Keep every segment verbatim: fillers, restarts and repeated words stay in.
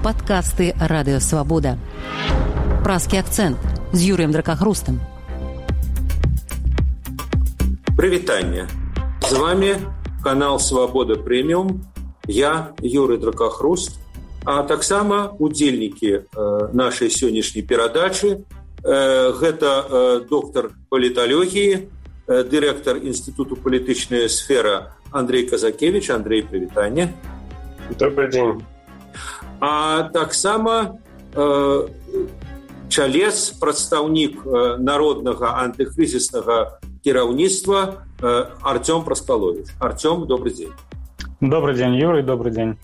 Падкасты Радыё Свабода. Празкі акцэнт з Юрыем Дракахрустам. Прывітанне. З вами канал Свабода Прэміум. Я Юрый Дракахруст, а таксама удзельнікі э, нашай сённяшняй перадачы. Э, гэта э, доктар паліталогіі, э, дырэктар Інстытуту палітычная сфера Андрей Казакевич. Андрей, прывітанне. Добрый день. А таксама э, чалец, прадстаўнік э, народнага антыкрызіснага кіраўніцтва э, Артём Праскалович. Артём, добрый день. Добрый день, Юрий, добрый день.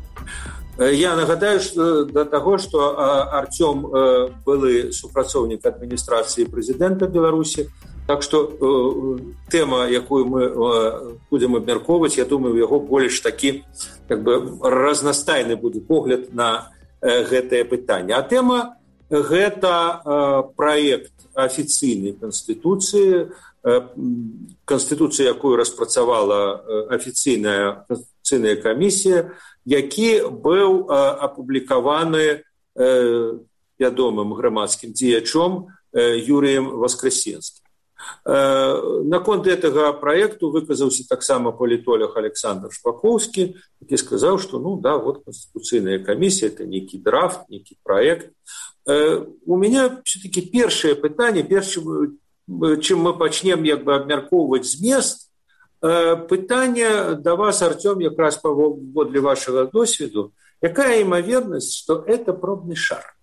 Я нагадаю, что до того, что Артём э, былы супрацоўнік адміністрацыі прэзідэнта Беларусі, так что э, тэма, якую мы э, будем абмяркоўваць, я думаю, у яго больш такі как бы разнастайны будзе погляд на э, гэтае пытанне. А тэма гэта э, праект афіцыйнай канстытуцыі, э, канстытуцыі, якую распрацавала э, афіцыйная канстытуцыйная камісія, які быў э, апублікаваны э, вядомым грамадскім дзеячом э, Юрыем Васкрасенскім. Э, наконт гэтага праекту выказаўся таксама палітолог Александр Шпаковскі, які сказаў, што ну да, вот канстытуцыйная камісія это нейкі драфт, нейкі праект. Э, у меня все-таки першае пытанне, перш чым мы пачнем як бы абмяркоўваць змест, э, пытанне да вас, Артём, якраз паводле вашага досведу, якая імавернасць, што это пробны шар,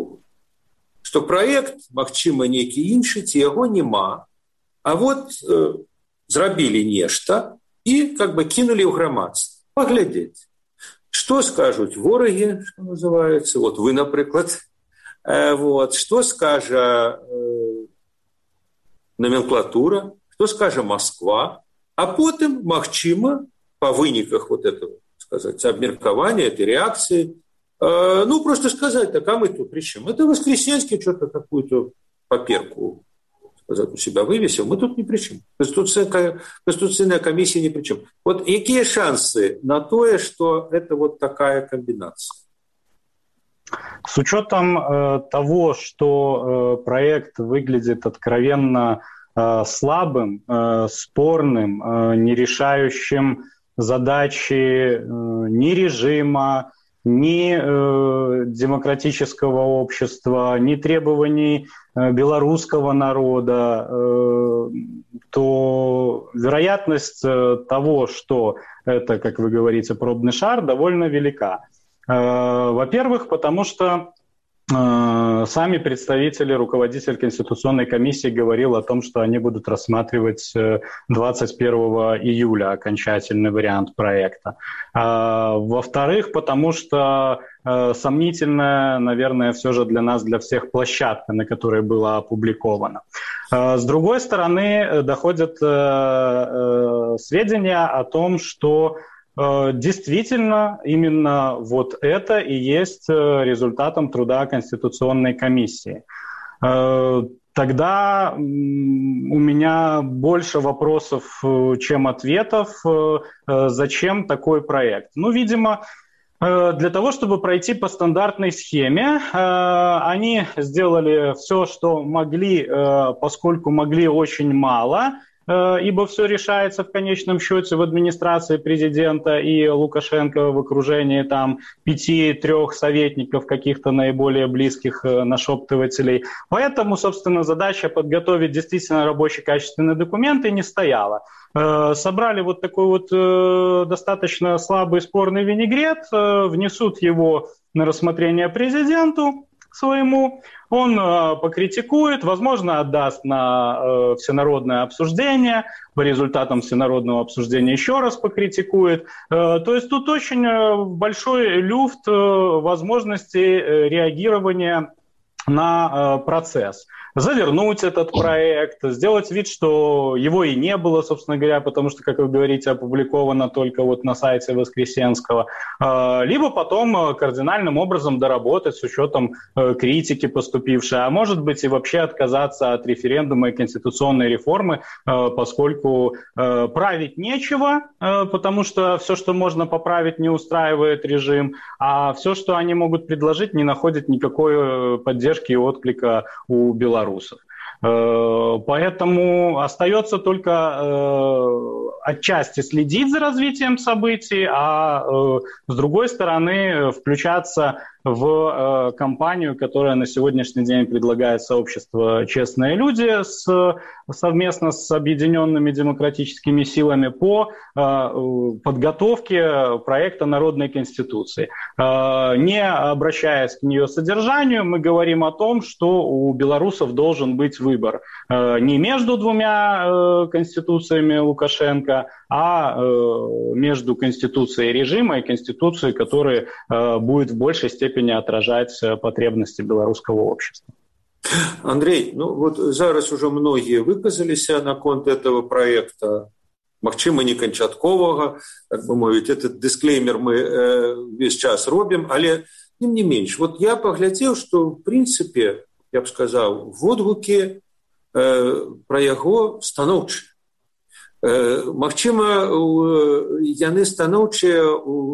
што праект, магчыма, нейкі іншы, ці яго няма, а вот э, зрабілі нешта і как бы кинули ў грамадства. Паглядзець, што скажуць ворагі, што называецца, вот вы, напрыклад, э, вот, што скажа э, номенклатура, што скажа Москва, а потым, магчыма, па выніках вот этого, сказать, абмеркавання, этой реакции, э, ну, просто сказать, так, а мы тут при чем? Это Воскресенский что-то какую-то паперку, сказать, у себя вывесил, мы тут ни при чем. Конституционная, конституционная комиссия ни при чем. Вот какие шансы на то, что это вот такая комбинация? С учетом э, того, что э, проект выглядит откровенно э, слабым, э, спорным, э, не решающим задачи э, ни режима, ни э, демократического общества, ни требований э, белорусского народа, э, то вероятность э, того, что это, как вы говорите, пробный шар, довольно велика. Э, во-первых, потому что э, сами представители, руководитель Конституционной комиссии говорил о том, что они будут рассматривать двадцать первого июля окончательный вариант проекта. А, во-вторых, потому что э, сомнительная, наверное, все же для нас, для всех площадка, на которой было опубликовано. А, с другой стороны, доходят э, э, сведения о том, что действительно, именно вот это и есть результатом труда Конституционной комиссии. Тогда у меня больше вопросов, чем ответов. Зачем такой проект? Ну, видимо, для того, чтобы пройти по стандартной схеме, они сделали все, что могли, поскольку могли очень мало, ибо все решается в конечном счете в администрации президента и Лукашенко в окружении там пяти-трех советников, каких-то наиболее близких нашептывателей. Поэтому, собственно, задача подготовить действительно рабочие качественные документы не стояла. Собрали вот такой вот достаточно слабый спорный винегрет, внесут его на рассмотрение президенту своему, он э, покритикует, возможно, отдаст на э, всенародное обсуждение, по результатам всенародного обсуждения еще раз покритикует. Э, то есть тут очень большой люфт э, возможностей э, реагирования на э, процесс. завернуть этот проект, сделать вид, что его и не было, собственно говоря, потому что, как вы говорите, опубликовано только вот на сайте Воскресенского, либо потом кардинальным образом доработать с учетом критики поступившей, а может быть и вообще отказаться от референдума и конституционной реформы, поскольку править нечего, потому что все, что можно поправить, не устраивает режим, а все, что они могут предложить, не находит никакой поддержки и отклика у белорусов. Поэтому остается только отчасти следить за развитием событий, а с другой стороны включаться в кампанию, которая на сегодняшний день предлагает сообщество «Честные люди» с, совместно с объединенными демократическими силами по подготовке проекта Народной Конституции. Не обращаясь к ее содержанию, мы говорим о том, что у белорусов должен быть выбор не между двумя конституциями Лукашенко, а между конституцией режима и конституцией, которая будет в большей степени отражать потребности белорусского общества. Андрей, ну вот зараз уже многие выказаліся наконт этого проекта, магчыма не канчатковага, так бы мовіць, этот дисклеймер мы э, весь час робім, але тем не менш, вот я поглядел, что в принципе, я бы сказал, водгукі э, про яго станоўчыя. Э, магчыма, яны станоўчыя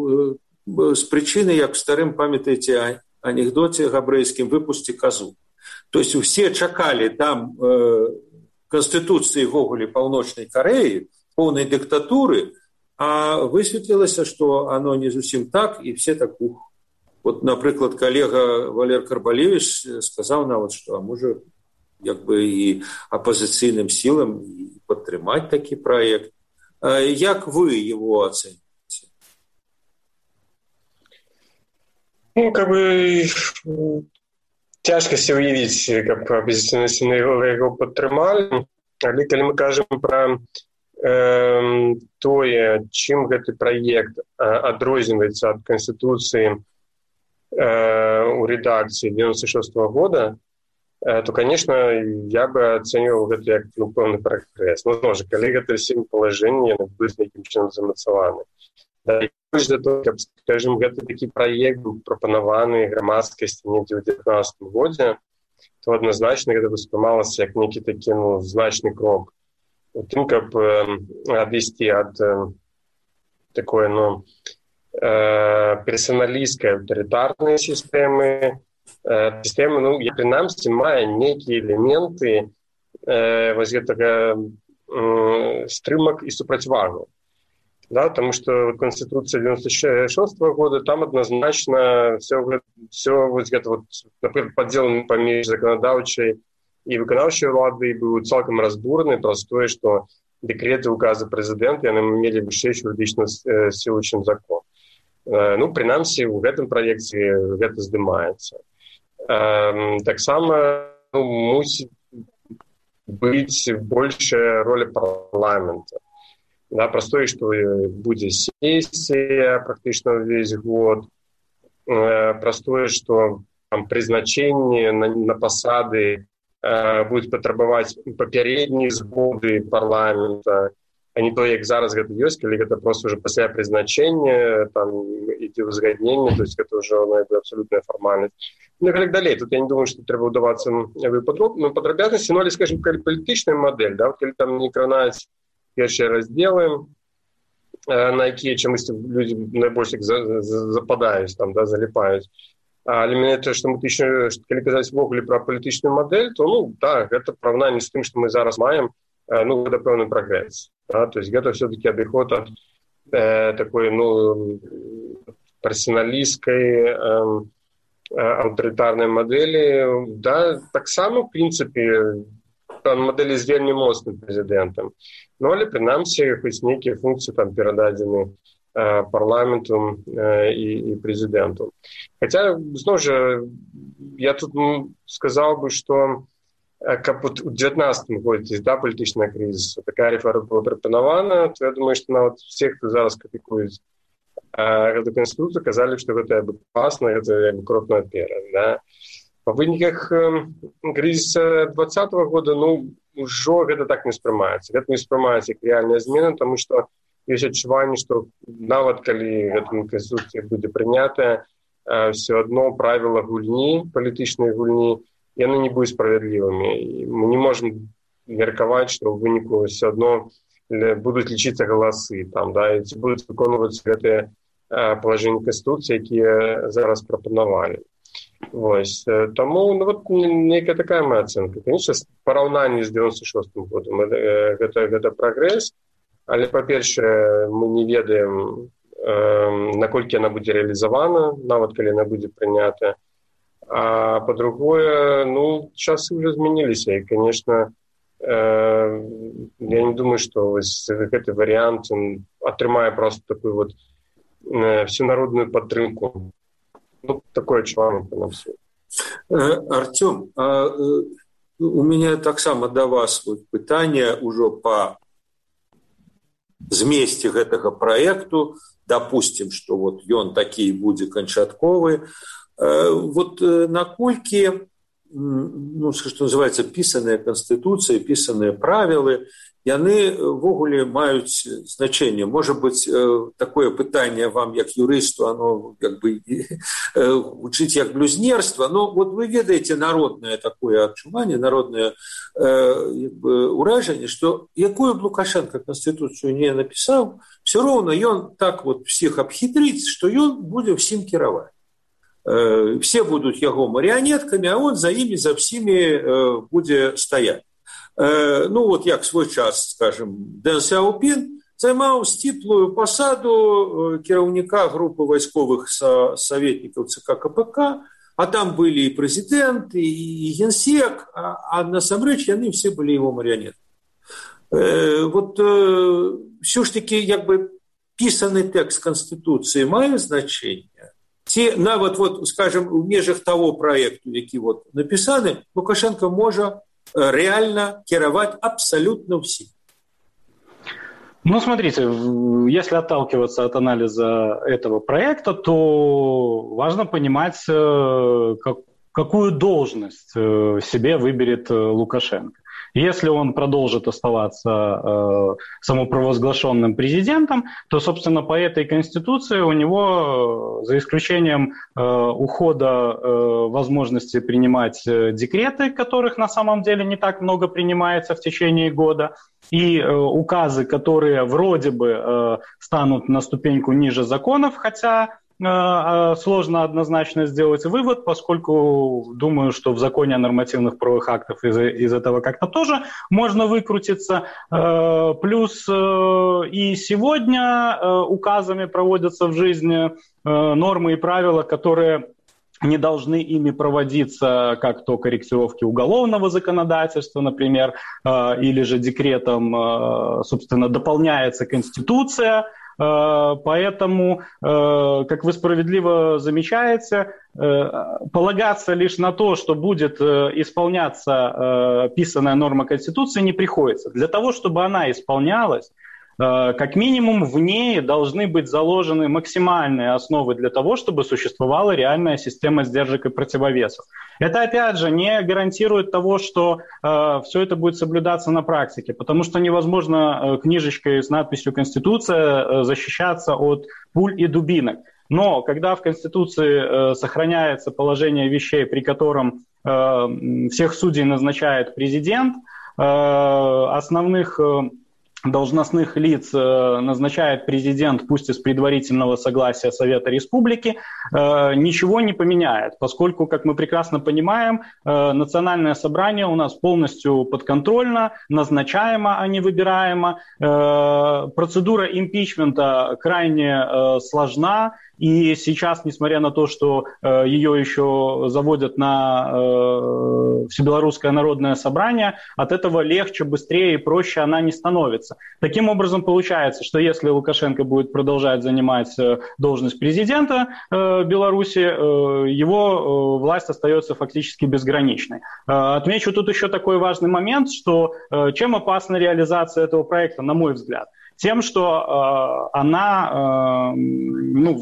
з прычыны, як в старым, памятаеце, анекдоце габрэйскім «выпусці казу». То есть все чакалі там э, Конституции ввогуле Паўночнай Кореи, полной диктатуры, а высветлілася, что оно не зусім так, и все так ух. Вот, например, коллега Валер Карбалевич сказал нам, вот, что а может як бы и оппозиционным силам подтримать такой проект. Як вы его оцените? Ну, как бы тяжко себе уявить, как оппозиционные силы его подтримали, але калі мы кажем про э, тое, чым гэты проект э, адрозніваецца ад Конституции э, у редакции девяносто шестого года, э, то, конечно, я бы оценивал гэта як ну, пэўны прагрэс. Ну, зноў жа, калі гэта сем палажэнні, яны будуць нейкім чынам замацаваны. Да, і за то, каб, скажем, гэты такі праект быў прапанаваны грамадскасці недзе ў девятнадцатым годзе, то адназначна гэта ўспрымалася як нейкі такі ну, значны крок у тым, каб э, адысці ад э, такой ну, э, персаналісцкай аўтарытарнай сістэмы, э, сістэмы, ну, я прынамсі мае нейкія элементы э, вось гэтага э, стрымак і супрацьвагу. Да, потому что Конституция девяносто шестого года, там однозначно все, все вот это вот, например, поддел поміж законодавчей и выканаўчай улады был цалкам разбураны, простое, что декреты, указы президента, они имели высшую юридичную силу, чем закон. Ну, принамсі, в этом проекте это здымаецца. Так само ну, мусит быть большая роль парламента. Да, простое, что будет сессия практически весь год. Простое, что там, призначение на, на посады э, будет потребовать попередние сгоды парламента, а не то, как зараз это есть, или это просто уже после призначения, там, идти в узгоднение, то есть это уже ну, это абсолютная формальность. Ну и так далее. Тут я не думаю, что треба удаваться в подробности, но, скажем, политичная модель, да, вот, там не кранать перші розділи, на які чомусь люди найбільше западають, там, да, залипають. Але мене те, що ми ще, коли казати ввогуле про політичну модель, то, ну, так, це порівняння з тим, що ми зараз маємо, ну, це певний прогрес. Да? Тобто, це все-таки відход від е, такої, ну, персоналістської, е, авторитарної моделі. Да? Так само, в принципі, моделі з вельми моцним президентом. Ну, але, принамсі, хоч некие функции там передадены э, парламенту э, и, и президенту. Хотя, снова же, я тут ну, сказал бы, что э, как вот в девятнадцатом году, да, политичная кризис, такая реформа была пропонована, то я думаю, что на вот всех, кто зараз критикует э, эту конституцию, сказали, что это опасно, это крок наперед, да. Па выніках крызіса двадцатого года, ну, ўжо гэта так не спрымаецца. Гэта не спрымаецца як рэальная змена, таму што ёсць адчуванне, што нават калі гэта канстытуцыя будзе прынятая, все адно правіла гульні, палітычнай гульні, яны не будуць справядлівымі. І мы не можам меркаваць, што ў выніку все адно будуць лічыцца галасы, там, да, і ці будуць выконваць гэтыя палажэнні канстытуцыі, якія зараз прапанавалі. Вось. Таму, ну, вот нейкая такая моя ацэнка. Конечно, параўнанне з девяносто шостым годам гэта, гэта прагрэс, але, па-першае, мы не ведаем, наколькі яна будзе рэалізавана, нават калі яна будзе прынята. А па-другое, ну, часы ўжо змяніліся, і, конечно, я не думаю, што гэты варыянт атрымае просто такую вот всенародную падтрымку. Ну, такое адчуванне на все. Артём, а, у меня таксама да вас вот пытанне ўжо па змесце гэтага праекту. Допустим, что вот ён такі будзе канчатковы. Вот наколькі, ну, что называется, пісаныя канстытуцыі, пісаныя правілы, яны ввогуле маюць значэнне. Может быть, такое пытанне вам, як юрысту, оно как бы гучыць як блюзнерство, но вот вы ведаеце народное такое адчуванне, народное как бы, уражанне, что якую б Лукашенко канстытуцыю не напісаў, все роўна ён так вот всех абхітрыць, что ён будзе всім кіраваць. Все будут яго марионетками, а он за ими, за всеми будзе стаять. Ну, вот як свой час, скажем, Дэн Сяопін займаў сціплую пасаду кіраўніка групы вайсковых саветнікаў ЦК КПК, а там были и президент, и генсек, а, а насамрэч яны все были его марионетками. Вот все ж таки, як бы, пісаны тэкст Конституции мае значение. Ці нават, вот, скажем, в межах того проекту, які вот написаны, Лукашенко можа реально кіраваць абсолютно всем. Ну, смотрите, если отталкиваться от анализа этого проекта, то важно понимать, как, какую должность себе выберет Лукашенко. Если он продолжит оставаться э, самопровозглашенным президентом, то, собственно, по этой Конституции у него, за исключением э, ухода э, возможности принимать декреты, которых на самом деле не так много принимается в течение года, и э, указы, которые вроде бы э, станут на ступеньку ниже законов, хотя сложно однозначно сделать вывод, поскольку думаю, что в законе о нормативных правовых актах из, из этого как-то тоже можно выкрутиться. Плюс и сегодня указами проводятся в жизни нормы и правила, которые не должны ими проводиться, как то корректировки уголовного законодательства, например, или же декретом, собственно, дополняется Конституция. Поэтому, как вы справедливо замечаете, полагаться лишь на то, что будет исполняться писанная норма Конституции, не приходится. Для того, чтобы она исполнялась, как минимум в ней должны быть заложены максимальные основы для того, чтобы существовала реальная система сдержек и противовесов. Это, опять же, не гарантирует того, что э, все это будет соблюдаться на практике, потому что невозможно э, книжечкой с надписью «Конституция» э, защищаться от пуль и дубинок. Но когда в Конституции э, сохраняется положение вещей, при котором э, всех судей назначает президент, э, основных... Э, должностных лиц назначает президент, пусть из предварительного согласия Совета Республики, ничего не поменяет, поскольку, как мы прекрасно понимаем, национальное собрание у нас полностью подконтрольно, назначаемо, а не выбираемо. Процедура импичмента крайне сложна, и сейчас, несмотря на то, что э, ее еще заводят на э, Всебелорусское народное собрание, от этого легче, быстрее и проще она не становится. Таким образом, получается, что если Лукашенко будет продолжать занимать э, должность президента э, Беларуси, э, его э, власть остается фактически безграничной. Э, отмечу тут еще такой важный момент, что э, чем опасна реализация этого проекта, на мой взгляд? Тем, что э, она... Э, ну,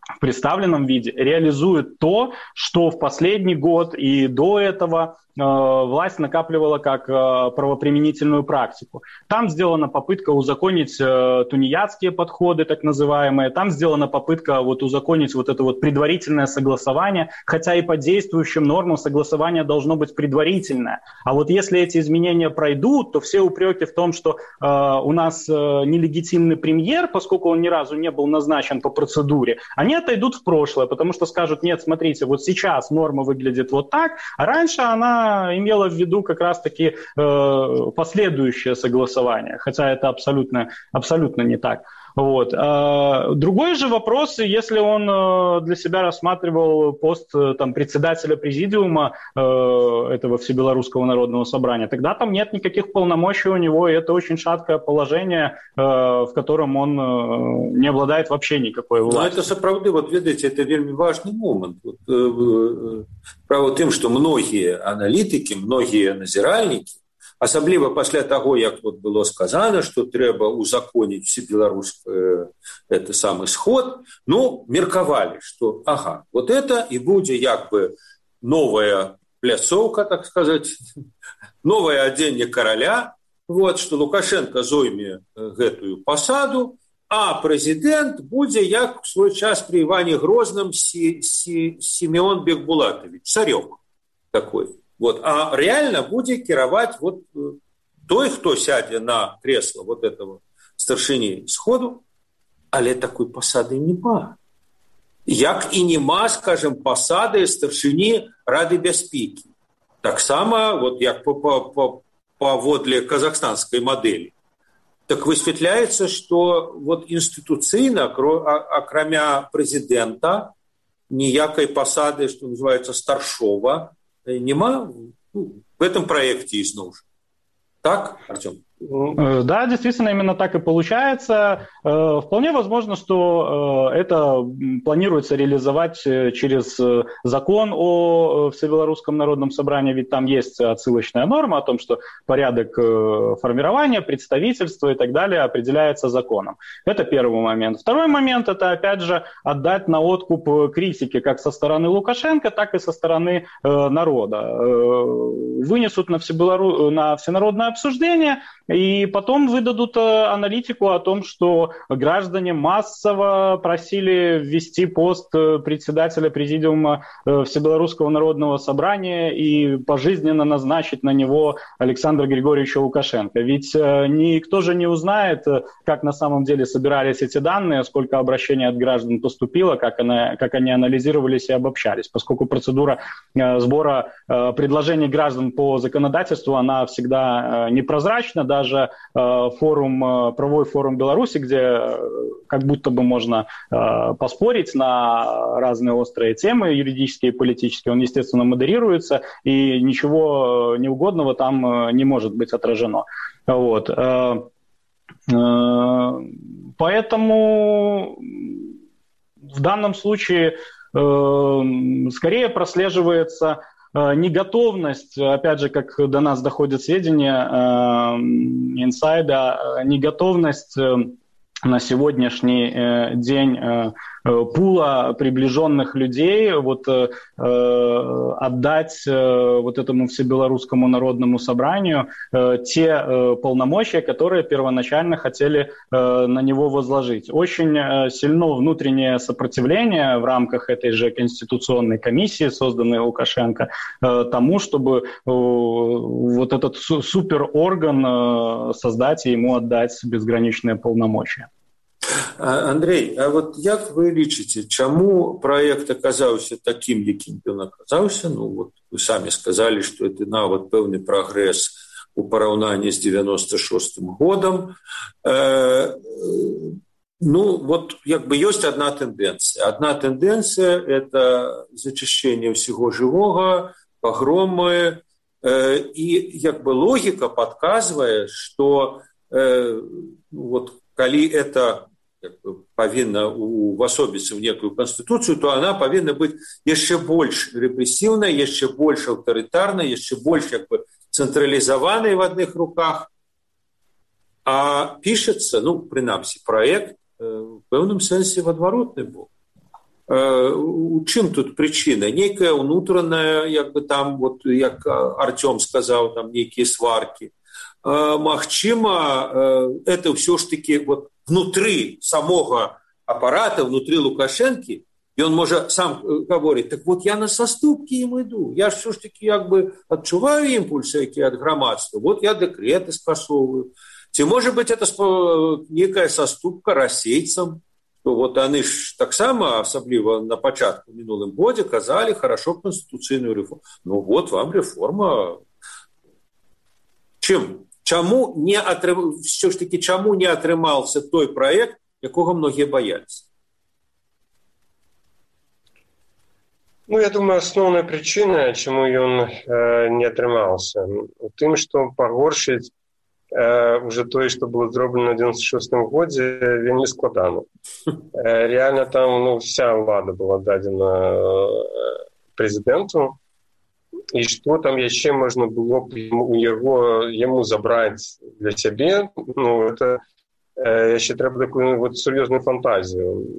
в представленном виде реализует то, что в последний год и до этого э, власть накапливала как э, правоприменительную практику. Там сделана попытка узаконить э, тунеядские подходы, так называемые, там сделана попытка вот, узаконить вот это вот предварительное согласование, хотя и по действующим нормам согласование должно быть предварительное. А вот если эти изменения пройдут, то все упреки в том, что э, у нас э, нелегитимный премьер, поскольку он ни разу не был назначен по процедуре, они отойдут в прошлое, потому что скажут, нет, смотрите, вот сейчас норма выглядит вот так, а раньше она имела в виду как раз-таки э, последующее согласование, хотя это абсолютно, абсолютно не так. Вот. А другой же вопрос, если он для себя рассматривал пост там, председателя президиума э, этого Всебелорусского народного собрания, тогда там нет никаких полномочий у него, и это очень шаткое положение, э, в котором он э, не обладает вообще никакой властью. Но это сапраўды, вот видите, это вельмі важный момент. Вот, э, право тем, что многие аналитики, многие назиральники, асабліва пасля таго, як вот было сказано, што трэба узаконіць всебеларускі это самы сход, ну, меркавалі, што ага, вот это і будзе як бы новая пляцоўка, так сказать, новое адзенне караля, вот, што Лукашенко зойме гэтую пасаду, а прэзідэнт будзе як в свой час при Иване Грозном Си, Си, Симеон Бекбулатович, царёк такой. Вот. А реально будет кіраваць вот той, хто сядзе на кресло вот этого старшыні сходу, але такой пасады нема. Як і нема, скажем, пасады старшыні Рады бяспекі. Таксама, вот як паводле казахстанской модели. Так высветляецца, што вот інстытуцыйна, акрамя прэзідэнта, ніякай пасады, што называется старшова, нема в этом проекте изноў. Так, Артем? Да, действительно, именно так и получается. Вполне возможно, что это планируется реализовать через закон о Всебелорусском народном собрании, ведь там есть отсылочная норма о том, что порядок формирования, представительства и так далее определяется законом. Это первый момент. Второй момент – это, опять же, отдать на откуп критике как со стороны Лукашенко, так и со стороны народа. Вынесут на, всебелору... на всенародное обсуждение – и потом выдадут аналитику о том, что граждане массово просили ввести пост председателя президиума Всебелорусского народного собрания и пожизненно назначить на него Александра Григорьевича Лукашенко. Ведь никто же не узнает, как на самом деле собирались эти данные, сколько обращений от граждан поступило, как, она, как они анализировались и обобщались, поскольку процедура сбора предложений граждан по законодательству, она всегда непрозрачна, да, даже э, форум, э, правовой форум Беларуси, где э, как будто бы можно э, поспорить на разные острые темы юридические и политические, он, естественно, модерируется, и ничего неугодного там э, не может быть отражено. Вот. Э, э, поэтому в данном случае э, скорее прослеживается неготовность, опять же, как до нас доходят сведения э, инсайда, неготовность э, на сегодняшний э, день э, пула приближенных людей вот, э, отдать э, вот этому Всебелорусскому народному собранию э, те э, полномочия, которые первоначально хотели э, на него возложить. Очень э, сильно внутреннее сопротивление в рамках этой же конституционной комиссии, созданной Лукашенко, э, тому, чтобы э, вот этот су- суперорган э, создать и ему отдать безграничные полномочия. Андрей, а вот як вы лічыце, чаму проект аказаўся таким, якім ён аказаўся? Ну вот вы самі сказали, что это нават пэўны прагрэс у параўнанні з девяносто шостым годам. Э, ну вот як бы ёсць одна тенденция. Одна тенденция – это зачышчэнне ўсяго жывога, пагромы, э, і як бы логика подказывае, что э, вот калі это павінна увасобіцца ў некую канстытуцыю, то она павінна быць яшчэ больш рэпрэсіўнай, яшчэ больш аўтарытарнай, яшчэ больш як бы цэнтралізаванай в адных руках. А пішацца, ну, прынамсі, праект в пэўным сэнсе в адваротны бок. У чым тут прычына? Нейкая ўнутраная, як бы там, вот, як Артём сказаў, там нейкія сваркі. Магчыма, это ўсё ж таки вот внутры самога апарата, внутры Лукашэнкі, і он можа сам гаворыць, так вот я на саступкі ім іду. Я ж ўсё ж таки як бы адчуваю імпульсы, якія ад грамадства. Вот я дэкрэты скасоўваю. Ці можа быць это некая саступка расейцам? Вот они ж таксама, асабліва на пачатку мінулым годзе, казалі хорошо конституцыйную реформу. Ну вот вам реформа. Чым? Чаму не атрым... все ж таки чаму не атрымаўся той проект, якога многія баяліся? Ну, я думаю, асноўная прычына, чаму ён э, не атрымаўся, у тым, што пагоршыць уже тое, што было зроблена ў девяносто шестым годзе, вельмі складана. Реально там ну, вся ўлада была дадзена прэзідэнту, і што там яшчэ можна было б у яго, яму забраць для сябе, ну, это яшчэ трэба такую вот, сур'ёзную фантазію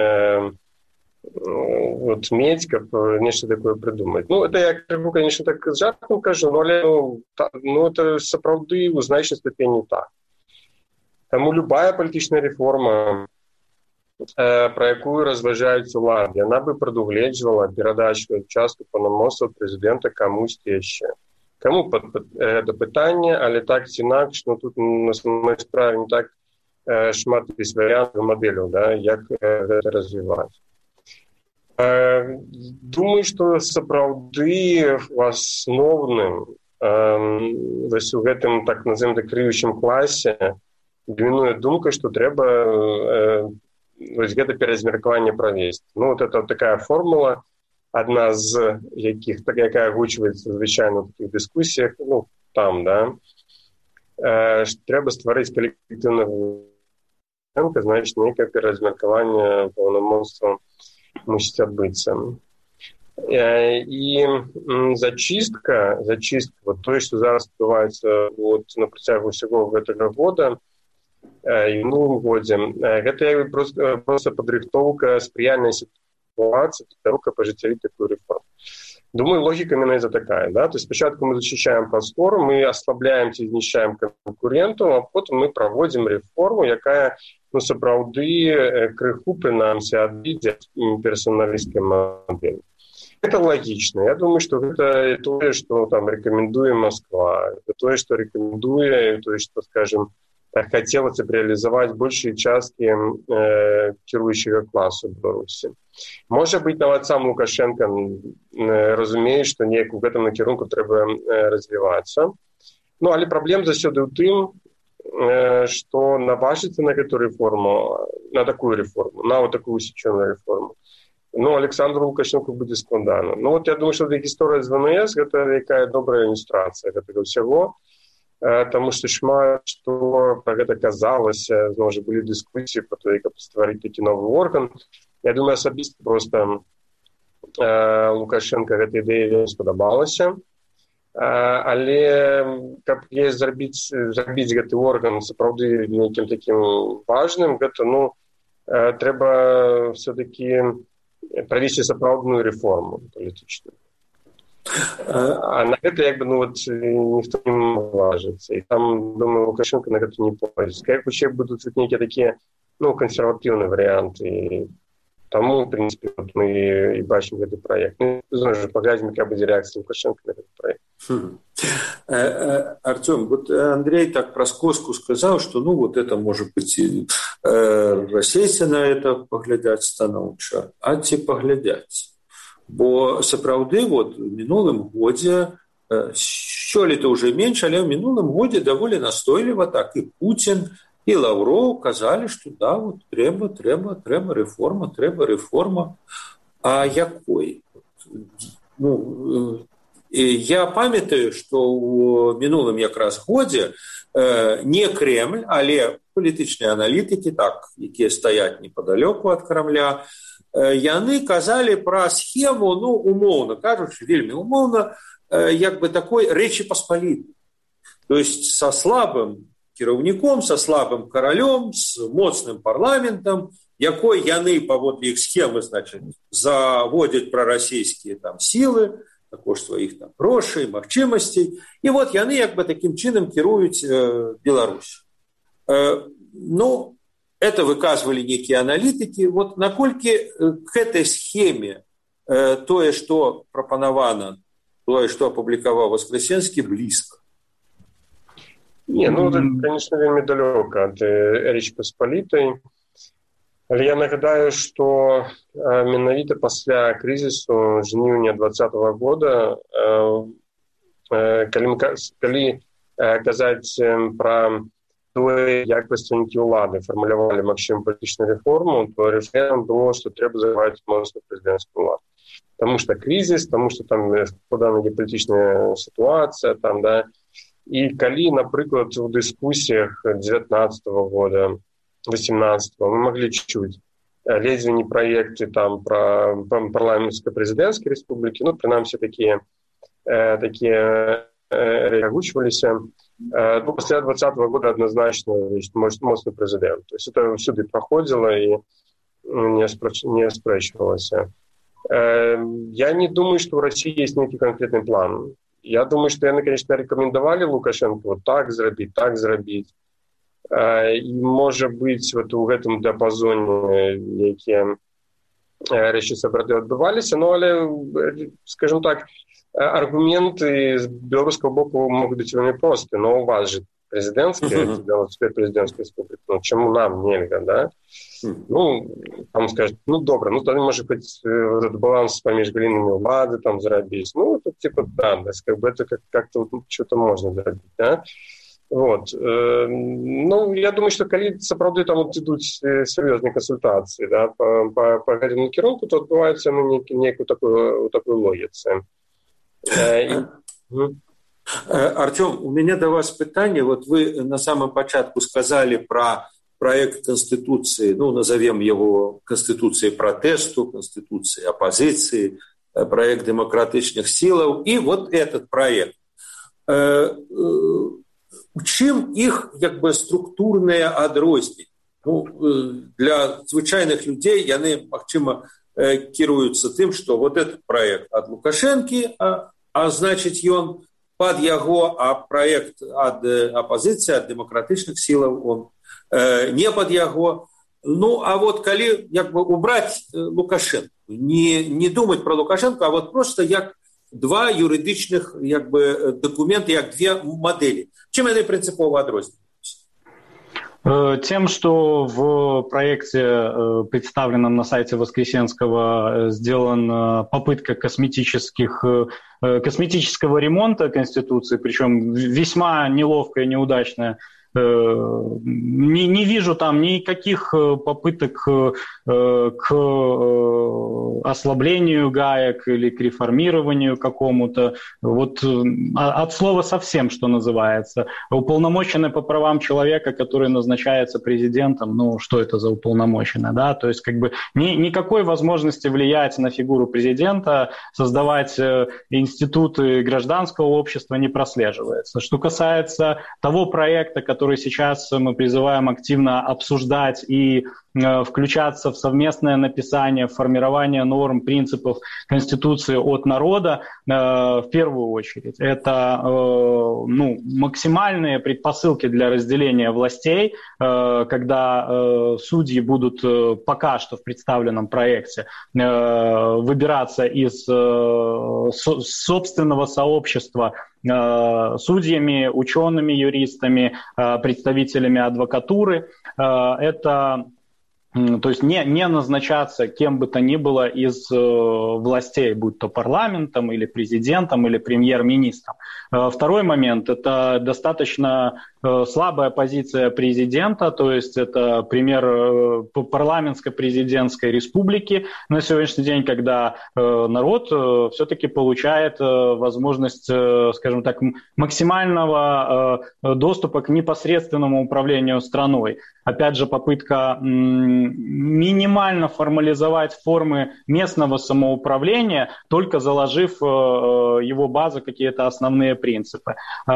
вот, мець, каб нешта такое придумаць. Ну, это я, конечно, так жартам кажу, но але, ну, та, ну, это сапраўды у значнай ступені так. Таму любая палітычная рэформа, э, пра якую разважаюць улады, яна бы прадугледжвала перадачу частку паўнамоцтваў прэзідэнта камусьці яшчэ. Каму пад, пад, гэта пытанне, але так ці інакш, ну, тут на самой справе не так э, шмат ёсць варыянтаў мадэляў, да, як э, гэта развіваць. Думаю, што сапраўды у асноўным вось у гэтым так называем крыючым класе дамінуе думка, што трэба вось гэта пераразмеркаванне правесці. Ну, вот это такая формула, адна з якіх, так, якая агучваецца звычайна ў такіх дыскусіях, ну, там, да, што трэба стварыць калектыўны рынок, значыць, нейкае пераразмеркаванне паўнамоцтваў мусіць адбыцца. І зачистка, зачистка, вот тое, што зараз адбываецца вот, на працягу ўсяго гэтага года і мінулым годзе, гэта просто, просто падрыхтоўка спрыяльнай сітуацыі для того, каб ажыццявіць такую рэформу. Думаю, логика именно из-за такая, да, то есть спочатку мы защищаем простор, мы ослабляем, знищаем конкурентов, а потом мы проводим реформу, якая, ну, сапраўды крыху прынамсі адбіць персоналісцкай мадэлі. Это логично. Я думаю, что это то, что там рекомендует Москва, это то, что рекомендует, то, что, скажем, хотелось бы реализовать большие частки э, кіруючага класу в Беларуси. Может быть, нават сам Лукашенко э, разумеет, что неяк в этом накірунку трэба э, развиваться. Ну, але проблем заўсёды ў тым, э, что наважиться на эту реформу, на такую реформу, на вот такую усеченную реформу, ну, Александру Лукашенко будзе складана. Ну, вот я думаю, что гісторыя з ВНС — гэта якая добрая ілюстрацыя гэтага ўсяго, потому что шмат што пра гэта казалася, зноў жа былі дыскусіі пра тое, каб стварыць такі новы орган. Я думаю, асабіста проста э, Лукашенко гэта ідэя вельмі спадабалася, э, але каб е зрабіць, зрабіць гэты орган сапраўды нейкім такім важным, гэта, ну, э, трэба все-таки правесці сапраўдную рэформу палітычную. А на гэта, як бы, ну, вот, ніхто не важыцца. І там, думаю, Лукашенко на гэта не пойдзе. Як вообще будуць нейкія такія, ну, кансерватыўныя варыянты. І таму, в принципе, вот мы і бачым гэты праект. Ну, зноў жа, паглядзім, якая будзе рэакцыя Лукашенко на гэты праект. Хм. Артём, вот Андрей так про скоску сказал, что, ну, вот это, может быть, и, э, расейцы на это поглядят станоўча, а ці поглядят. Бо сапраўды вот в мінулым годзе, э, сёлета уже меньше, але в мінулым годзе даволі настойліва так и Путин, и Лавров казали, что да, вот трэба, трэба, трэба реформа, трэба реформа. А якой? Ну, я памятаю, што ў мінулым якраз годзе э, не Кремль, але палітычныя аналітыкі, так, якія стаяць непадалёку ад Крамля, э, яны казалі пра схему, ну, умоўна кажучы, вельмі умоўна, э, як бы такой рэчы паспалітай. То есть со слабым кіраўніком, са слабым каралём, з моцным парламентам, якой яны, паводле іх схемы, значыць, заводзяць прарасійскія там сілы, також сваіх там грошай, магчымасцей. І вот яны як бы такім чынам кіруюць э, Беларусь. Э, ну, это выказвалі некія аналітыкі. Вот наколькі к этой схеме э, тое, што прапанавана, тое, што апублікаваў Воскресенскі, блізка? Не, ну, это, конечно, вельмі далёка ад Рэчы Паспалітай. Але я нагадаю, што менавіта пасля крызісу жніўня двадцатого года, калі, калі казаць пра тое, як прадстаўнікі ўлады фармулявалі магчымую палітычную рэформу, то рашэннем было, што трэба захаваць моцную прэзідэнцкую ўладу. Таму што крызіс, таму што там складаная геапалітычная сітуацыя, там, да. І калі, напрыклад, у дыскусіях дзевятнаццатого года, восемнадцатого мы могли чуть-чуть ледзьве не проекты там про парламентско-президентской республики, ну, принамсі такие э, такие э, озвучивались. Э, ну, после двадцатого года однозначно мощный президент. То есть это всюду проходило и не, спрач... не спрачивалось. Э, я не думаю, что в России есть некий конкретный план. Я думаю, что они, конечно, рекомендовали Лукашенко вот так зрабіць, так зрабіць. І, можа быць, вот у гэтым дыапазоне якія рэчы сапраўды адбываліся, ну, але, скажем так, аргументы з беларускага боку могуць быць вельмі просты, но у вас же прэзідэнцкая, цяпер прэзідэнцкая республіка, ну, чаму нам нельга, да? Ну, там скажуць, ну, добра, ну, тады, можа быць, этот баланс паміж галінамі ўлады там зрабіць, ну, это, типа, да, как бы это как-то вот, что-то можно зрабіць, да? Вот. Ну, я думаю, што калі сапраўды там ідуць серьезныя кансультацыі, да, по, по, по гэтаму кірунку, то адбываюцца на некую такую, такую логіцы. Артём, у меня до вас пытанне. Вот вы на самом початку сказали про проект Конституции, ну, назовем его Конституцией протесту, Конституцией оппозиции, проект демократичных сил, и вот этот проект. У чым іх як бы структурныя адрозненні? Ну, для звычайных людзей яны, магчыма, кіруюцца тым, што вот этот проект ад Лукашэнкі, а, а значыць ён пад яго, а проект ад апозіцыі, ад дэмакратычных сілаў он э, не пад яго. Ну, а вот калі як бы убраць Лукашэнку, не, не думаць пра Лукашэнку, а вот просто як два юридичных як бы документа, як две модели. Чем они принципово адрозніваюцца? Тем, что в проекте, представленном на сайте Воскресенского, сделана попытка косметических, косметического ремонта Конституции, причем весьма неловкая, неудачная. Не, не вижу там никаких попыток к ослаблению гаек или к реформированию какому-то. Вот от слова совсем, что называется. Уполномоченный по правам человека, который назначается президентом, ну, что это за уполномоченный, да? То есть, как бы, ни, никакой возможности влиять на фигуру президента, создавать институты гражданского общества не прослеживается. Что касается того проекта, который который сейчас мы призываем активно обсуждать и э, включаться в совместное написание, в формирование норм, принципов Конституции от народа, э, в первую очередь. Это э, ну, максимальные предпосылки для разделения властей, э, когда э, судьи будут э, пока что в представленном проекте э, выбираться из э, со- собственного сообщества судьями, учеными, юристами, представителями адвокатуры. Это, то есть не, не назначаться кем бы то ни было из властей, будь то парламентом или президентом или премьер-министром. Второй момент – это достаточно слабая позиция президента, то есть это пример парламентско-президентской республики на сегодняшний день, когда народ все-таки получает возможность, скажем так, максимального доступа к непосредственному управлению страной. Опять же, попытка минимально формализовать формы местного самоуправления, только заложив его базу какие-то основные принципы.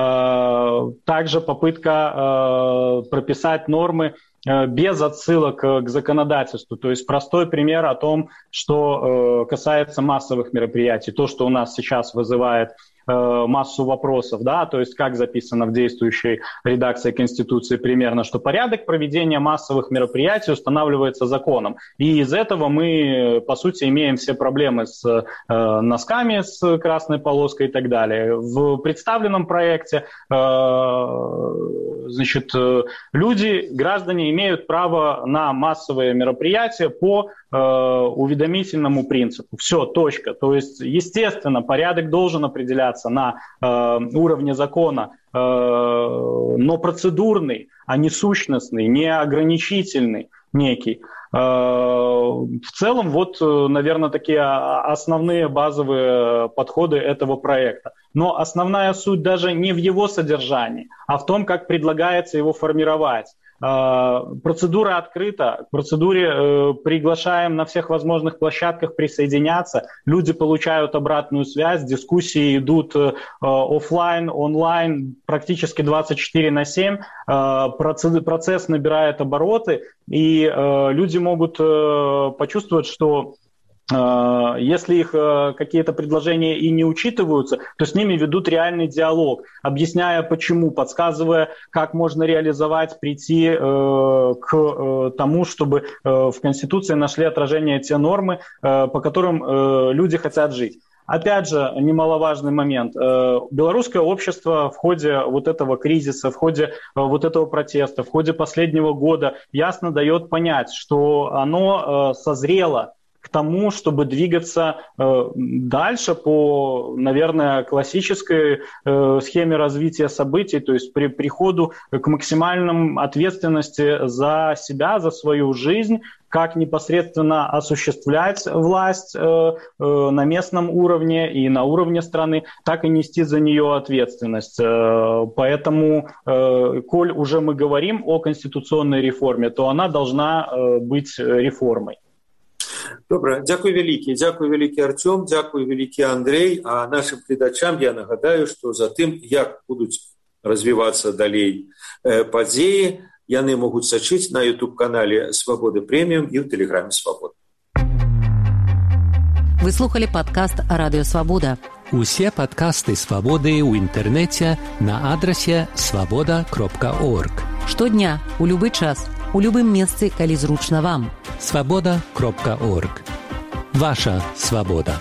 Также попытка прописать нормы без отсылок к законодательству. То есть простой пример о том, что касается массовых мероприятий. То, что у нас сейчас вызывает массу вопросов, да, то есть как записано в действующей редакции Конституции примерно, что порядок проведения массовых мероприятий устанавливается законом. И из этого мы, по сути, имеем все проблемы с э, носками, с красной полоской и так далее. В представленном проекте э, значит, люди, граждане имеют право на массовые мероприятия по э, уведомительному принципу. Все, точка. То есть, естественно, порядок должен определяться на э, уровне закона, э, но процедурный, а не сущностный, не ограничительный некий. Э, в целом, вот, наверное, такие основные базовые подходы этого проекта. Но основная суть даже не в его содержании, а в том, как предлагается его формировать. Процедура открыта, к процедуре э, приглашаем на всех возможных площадках присоединяться, люди получают обратную связь, дискуссии идут э, офлайн, онлайн, практически двадцать четыре на семь, э, процесс, процесс набирает обороты, и э, люди могут э, почувствовать, что если их какие-то предложения и не учитываются, то с ними ведут реальный диалог, объясняя почему, подсказывая, как можно реализовать, прийти к тому, чтобы в Конституции нашли отражение те нормы, по которым люди хотят жить. Опять же, немаловажный момент. Белорусское общество в ходе вот этого кризиса, в ходе вот этого протеста, в ходе последнего года ясно дает понять, что оно созрело к тому, чтобы двигаться э, дальше по, наверное, классической э, схеме развития событий, то есть при приходу к максимальной ответственности за себя, за свою жизнь, как непосредственно осуществлять власть э, э, на местном уровне и на уровне страны, так и нести за нее ответственность. Э, поэтому, э, коль уже мы говорим о конституционной реформе, то она должна э, быть реформой. Добре, дякую вялікі. Дякую вялікі, Артём, дякую вялікі, Андрей. А нашим гледачам я нагадаю, што за тым, як будуць развівацца далей падзеі, яны могуць сачыць на YouTube-канале «Свобода Премиум» и в Телеграме «Свобода». Вы слухали падкаст «Радыё Свабода». Усе падкасты «Свободы» ў інтэрнэце на адрасе свобода кропка орг. Штодня, у любы час, у любым месцы, калі зручна вам. свобода кропка орг. Ваша свобода.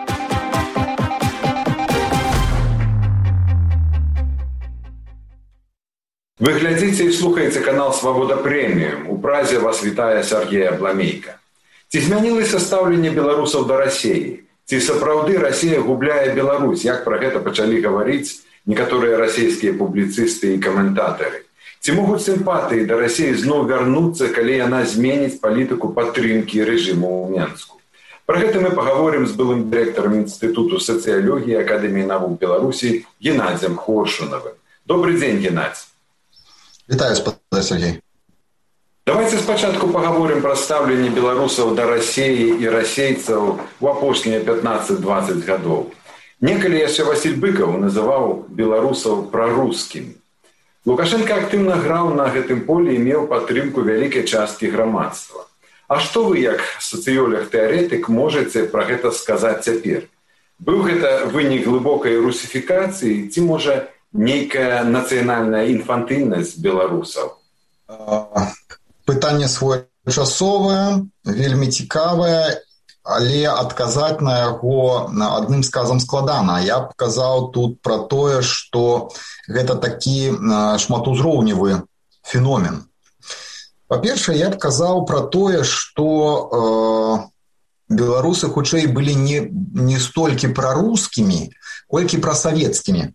Вы глядзіце і слухаеце канал «Свобода Премиум». У Празе вас вітае Сергей Абламейка. Ці змянілася стаўленне беларусаў да Расіі? Ці сапраўды Расія губляе Беларусь? Як пра гэта пачалі гаварыць некаторыя расійскія публіцысты і каментатары? Ці могуць сімпатыі да Расіі зноў вярнуцца, калі яна зменіць палітыку падтрымкі рэжыму ў Менску? Пра гэта мы пагаворым з былым дырэктарам Інстытуту сацыялогіі Акадэміі навук Беларусі Геннадзем Хоршунавым. Добрый дзень, Геннадзь. Вітаю, спадар Сергей. Давайте спачатку пагаворым пра стаўленне беларусаў да Расіі і расейцаў у апошнія пятнаццаць-дваццаць гадоў. Некалі яшчэ Васіль Быкаў называў беларусаў прарускімі. Лукашенко актыўна граў на гэтым полі і меў падтрымку вялікай часткі грамадства. А што вы, як сацыёлог-тэарэтык, можаце пра гэта сказаць цяпер? Быў гэта вынік глыбокай русіфікацыі ці, можа, нейкая нацыянальная інфантыльнасць беларусаў? Пытанне своечасовае, вельмі цікавае, але адказаць на яго адным сказам складана. Я б казаў тут пра тое, што гэта такі шматузроўневы феномен. Па-першае, я б казаў пра тое, што э, беларусы хутчэй былі не, не столькі прарускімі, колькі прасавецкімі.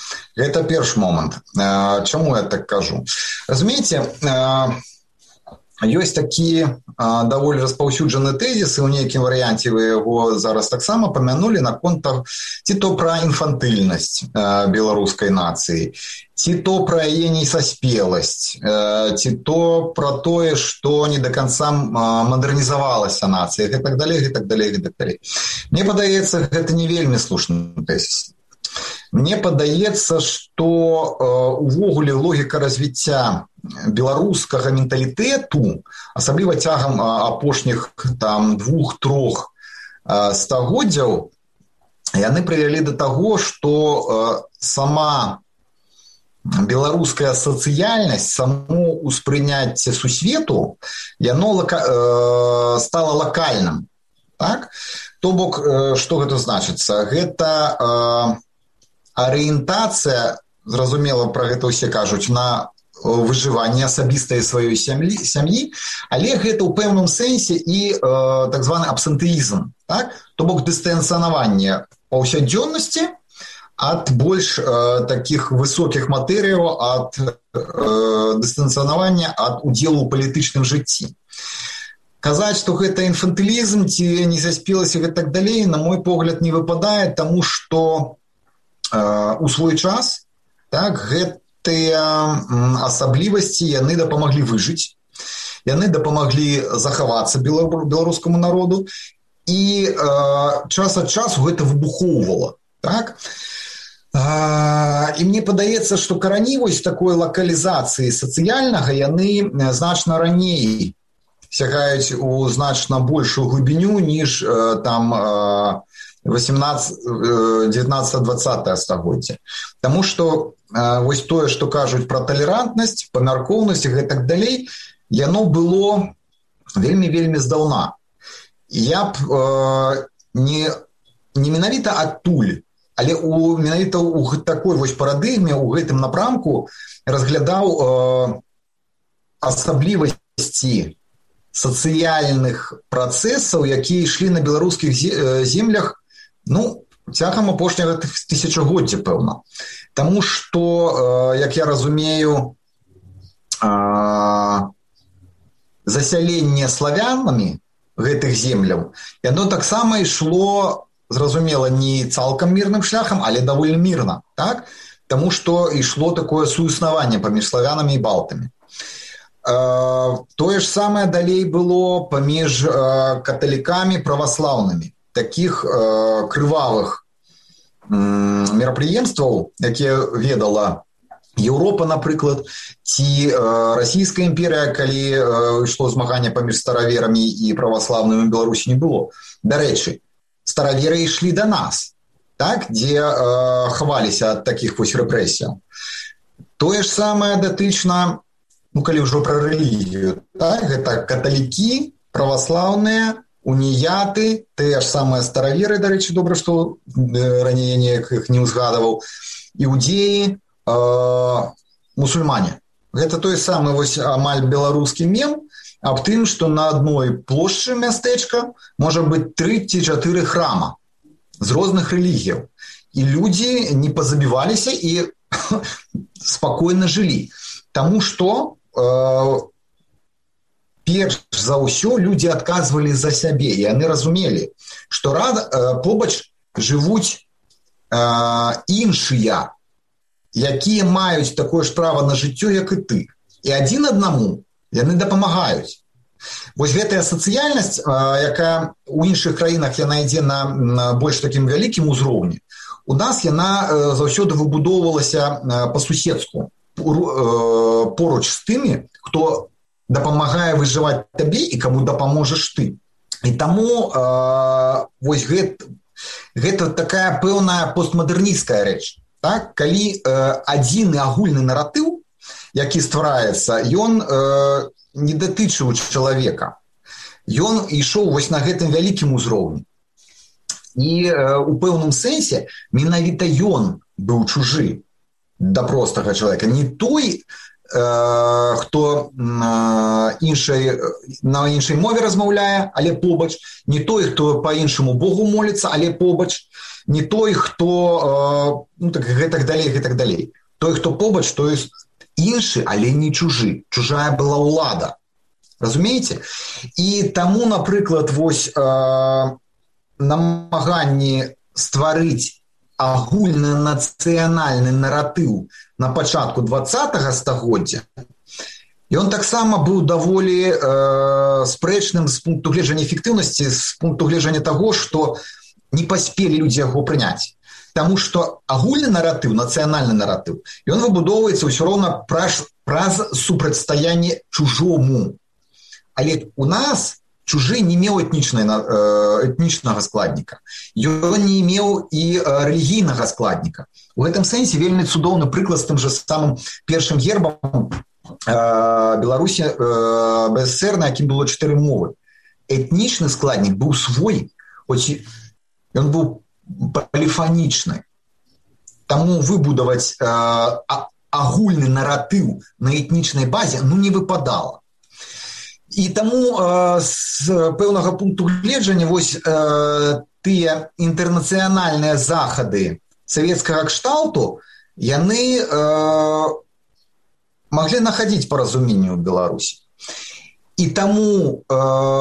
Гэта першы момант. Э, чаму я так кажу? Разумееце, э, ёсць такі а, даволі распаўсюджаны тэзіс, і ў нейкім варыянце вы яго зараз таксама памянулі наконт ці то пра інфантыльнасць а, беларускай нацыі, ці то пра яе несаспеласць, а, ці то пра тое, што не да канца мадэрнізавалася нацыя, і так далей, і так далей, і так далей. Мне падаецца, гэта не вельмі слушны тэзіс. Мне падаецца, што э, увогуле логіка развіцця беларускага менталітэту, асабліва цягам э, апошніх там двух-трох э, стагоддзяў, яны прывялі да таго, што э, сама беларуская сацыяльнасць, само ўспрыняцце сусвету, яно лака, э, стала лакальным. Так? То бок, э, што гэта значыцца? Гэта э, арыентацыя, зразумела, пра гэта ўсе кажуць, на выжыванне асабістае сваёй сям'і, сям'і, але гэта ў пэўным сэнсе і э, так званы абсэнтэізм, так? То бок дыстэнцыянаванне паўсядзённасці ад больш э, такіх высокіх матэрыяў, ад э, дыстэнцыянавання ад удзелу ў палітычным жыцці. Казаць, што гэта інфантылізм ці несаспеласць і так далей, на мой погляд, не выпадае, таму што у свой час так, гэтыя асаблівасці яны дапамаглі выжыць, яны дапамаглі захавацца беларускаму народу, і э, час ад часу гэта выбухоўвала. Так? Э, і мне падаецца, што карані вось такой лакалізацыі сацыяльнага яны значна раней сягаюць у значна большую глыбіню, ніж э, там э, дзевятнаццатае-дваццатае стагоддзя. Таму што э, вось тое, што кажуць пра талерантнасць, памяркоўнасць і гэтак далей, яно было вельмі-вельмі здаўна. Я б э, не, не менавіта адтуль, але у, менавіта ў такой вось парадыгме, у гэтым напрамку разглядаў э, асаблівасці сацыяльных працэсаў, якія ішлі на беларускіх землях, ну, цягам апошняга тысячагоддзя, пэўна. Таму што, э, як я разумею, э, засяленне славянамі гэтых земляў, яно таксама ішло, зразумела, не цалкам мірным шляхам, але даволі мірна, так? Таму што ішло такое суіснаванне паміж славянамі і балтамі. Э, тое ж самае далей было паміж э, каталікамі праваслаўнымі. Такіх э, крывавых э, мерапрыемстваў, якія ведала Еўропа, напрыклад, ці э, Расійская імперыя, калі э, ішло змаганне паміж стараверамі і праваслаўнымі ў Беларусі не было. Дарэчы, стараверы ішлі да нас, так, дзе э, хаваліся ад такіх вось рэпрэсіяў. Тое ж самае датычна, ну, калі ўжо пра рэлігію, так, гэта каталікі, праваслаўныя, уніяты, тыя ж самыя стараверы, дарэчы, добра, што раней я неяк іх не ўзгадаваў, іудзеі, э, мусульмане. Гэта той самы вось амаль беларускі мем аб тым, што на адной плошчы мястэчка можа быць тры ці чатыры храма з розных рэлігіяў. І людзі не пазабіваліся і спакойна жылі. Таму што э, перш за ўсё людзі адказвалі за сябе, і яны разумелі, што рад, э, побач жывуць э, іншыя, якія маюць такое ж права на жыццё, як і ты. І адзін аднаму яны дапамагаюць. Вось гэтая сацыяльнасць, э, якая ў іншых краінах яна ідзе на, на больш такім вялікім узроўні, у нас яна э, заўсёды выбудоўвалася э, па-суседску, э, поруч з тымі, хто дапамагае выжываць табе і каму дапаможаш ты. І таму э, вось гэта, гэта такая пэўная постмадэрнісцкая рэч. Так? Калі э, адзіны агульны наратыў, які ствараецца, ён э, не датычыў чалавека. Ён ішоў вось на гэтым вялікім узроўні. І э, у пэўным сэнсе менавіта ён быў чужы да простага чалавека. Не той, хто іншай, на іншай мове размаўляе, але побач, не той, хто па-іншаму Богу моліцца, але побач, не той, хто, ну, так, гэтак далей, гэтак далей. Той, хто побач, то ёсць іншы, але не чужы. Чужая была ўлада. Разумееце? І таму, напрыклад, вось э, намаганні стварыць агульны нацыянальны наратыў на пачатку двадцатага стагоддзя, ён таксама быў даволі э, спрэчным з пункту гледжання эфектыўнасці, з пункту гледжання таго, што не паспелі людзі яго прыняць. Таму што агульны наратыў, нацыянальны наратыў, ён выбудоўваецца ўсё роўна праз, праз супрацьстаянне чужому. Але у нас чужы не меў этнічнага складніка. Ён не меў і рэлігійнага складніка. У гэтым сэнсе вельмі цудоўны прыклад з тым жа самым першым гербам Беларусі бэ эс эс эр, на якім было чатыры мовы. Этнічны складнік быў свой, хоць ён быў поліфанічны. Таму выбудаваць агульны наратыў на этнічнай базе ну не выпадала. І таму э, з пэўнага пункту гледжання вось э, тыя інтэрнацыянальныя захады савецкага кшталту, яны э, маглі нахадзіць паразуменне ў Беларусі. І таму э,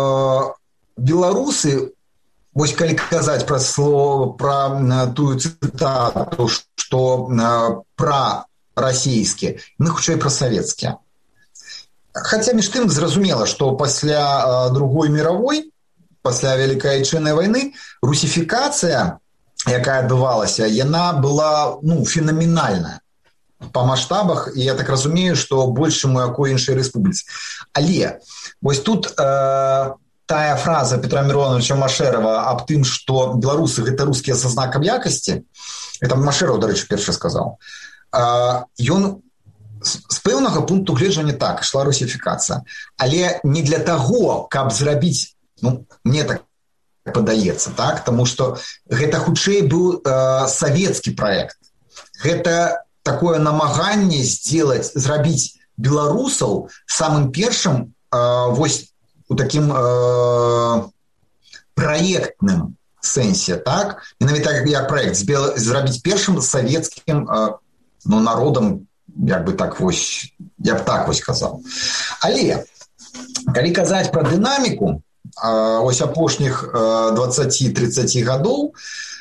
беларусы, вось калі казаць пра слово, пра э, тую цытату, што э, пра расійскія, мы хутчэй пра савецкія. Хаця між тым зразумела, што пасля Другой мировой, пасля Вялікай Айчыннай вайны, русіфікацыя, якая адбывалася, яна была ну, фенаменальная па маштабах, і я так разумею, што больш, чым у якой іншай рэспубліцы. Але вось тут э, тая фраза Петра Мироновича Машэрава аб тым, што беларусы гэта рускія са знакам якасці, это Машэраў, дарэчы, першы сказаў, э, ён з пэўнага пункту гледжання так, ішла русіфікацыя. Але не для таго, каб зрабіць, ну, мне так падаецца, так? Таму што гэта хутчэй быў э, савецкі праект. Гэта такое намаганне сделать, зрабіць беларусаў самым першым э, вось у такім э, праектным сэнсе, так? Менавіта як праект, зрабіць першым савецкім э, ну, народам, як бы так вось, я б так вось казаў. Але, калі казаць пра дынаміку, ось апошніх дваццаці-трыццаці гадоў,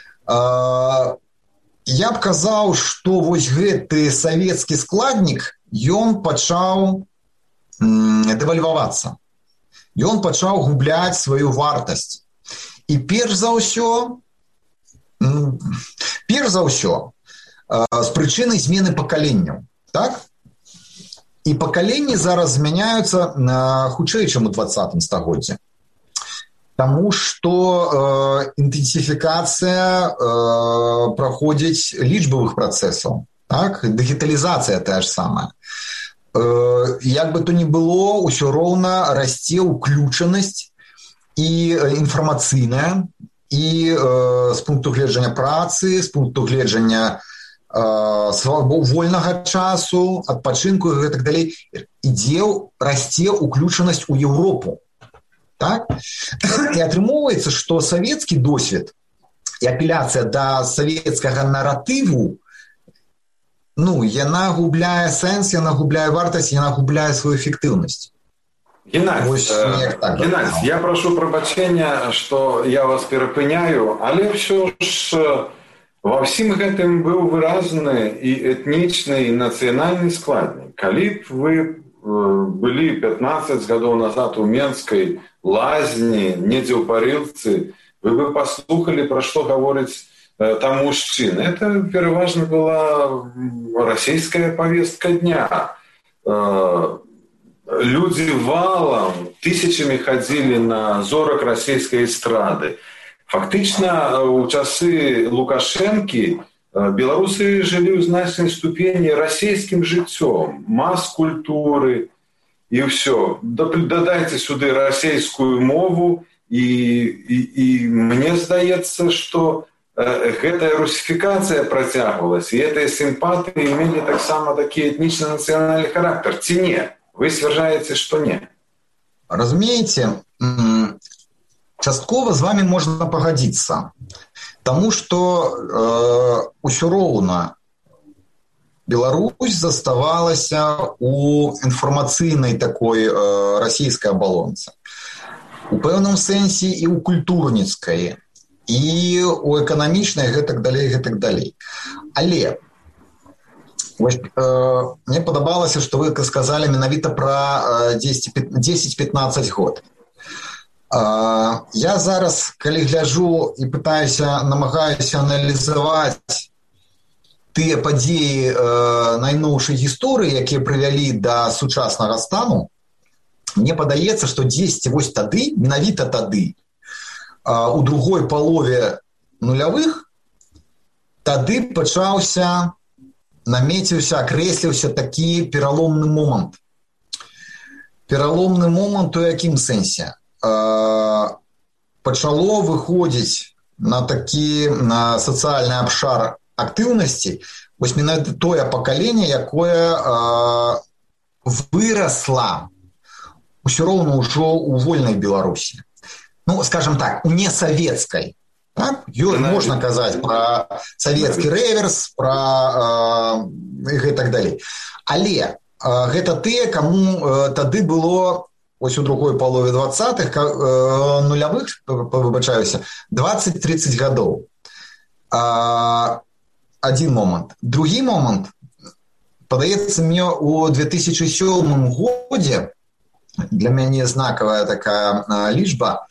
я б казаў, што вось гэты савецкі складнік, ён пачаў дэвальвавацца. Ён пачаў губляць сваю вартасць. І перш за ўсё, перш за ўсё, з прычыны змены пакаленняў. Так? І пакаленні зараз змяняюцца хутчэй, чым у двадцатым стагоддзі. Таму што э, інтэнсіфікацыя э, праходзіць лічбавых працэсаў. Так? Дыгіталізацыя тая ж самая. Э, як бы то ні было, усё роўна расце ўключанасць і інфармацыйная, і э, з пункту гледжання працы, з пункту гледжання вольнага часу, адпачынку і так далей, ідзе, расце ўключанасць у Еўропу. Так? І атрымоўваецца, што савецкі досвед і апеляцыя да савецкага наратыву, ну, яна губляе сэнс, яна губляе вартасць, яна губляе сваю эфектыўнасць. Геннадзь, э, так, Геннадзь, я прошу прабачэння, што я вас перапыняю, але ўсё ж ва ўсім гэтым быў выразны і этнічны, і нацыянальны складнік. Калі б вы былі пятнаццаць гадоў назад у Менскай лазні, недзе ў Парылцы, вы бы паслухалі, пра што гаворыць там мужчыны. Это пераважна была расійская повестка дня. Людзі валам, тысячамі хадзілі на зорак расійскай эстрады. Фактычна, у часы Лукашэнкі беларусы жылі ў значнай ступені расійскім жыццём, мас-культуры і ўсё. Дадайце сюды расійскую мову, і, і, і мне здаецца, што гэтая русіфікацыя працягвалася, і гэтыя сімпатыі мелі таксама такі этнічна-нацыянальны характар. Ці не? Вы сцвярджаеце, што не? Разумееце, часткова з вами можна пагадзіцца, таму што э, усё роўна Беларусь заставалася у інфармацыйнай такой э, расійскай абалонцы. У пэўным сэнсе і ў культурніцкай, і у эканамічнай, гэтак далей, гэтак далей. Але вось, э, мне падабалася, што вы сказалі менавіта пра дзесяць-пятнаццаць год. Э, я зараз, калі гляджу і пытаюся, намагаюся аналізаваць тыя падзеі э, найноўшай гісторыі, якія прывялі да сучаснага стану, мне падаецца, што дзесьці вось тады, менавіта тады, э, у другой палове нулявых, тады пачаўся, намеціўся, акрэсліўся такі пераломны момант. Пераломны момант у якім сэнсе? Э, пачало выходзіць на такі на сацыяльны абшар актыўнасці вось менавіта тое пакаленне, якое э, вырасла ўсё роўна ўжо ў вольнай Беларусі. Ну, скажем так, у несавецкай. Так? Ёй можна казаць пра савецкі рэверс, пра э, гэтак далей. Але э, гэта тыя, каму э, тады было ось у другой палове двадцатых э, нулявых, выбачаюся, дваццаць-трыццаць гадоў. Э, Один момент. Другі момент, падаецца мне, у две тысячи сёмым годзе, для мяне знакавая такая а, лічба,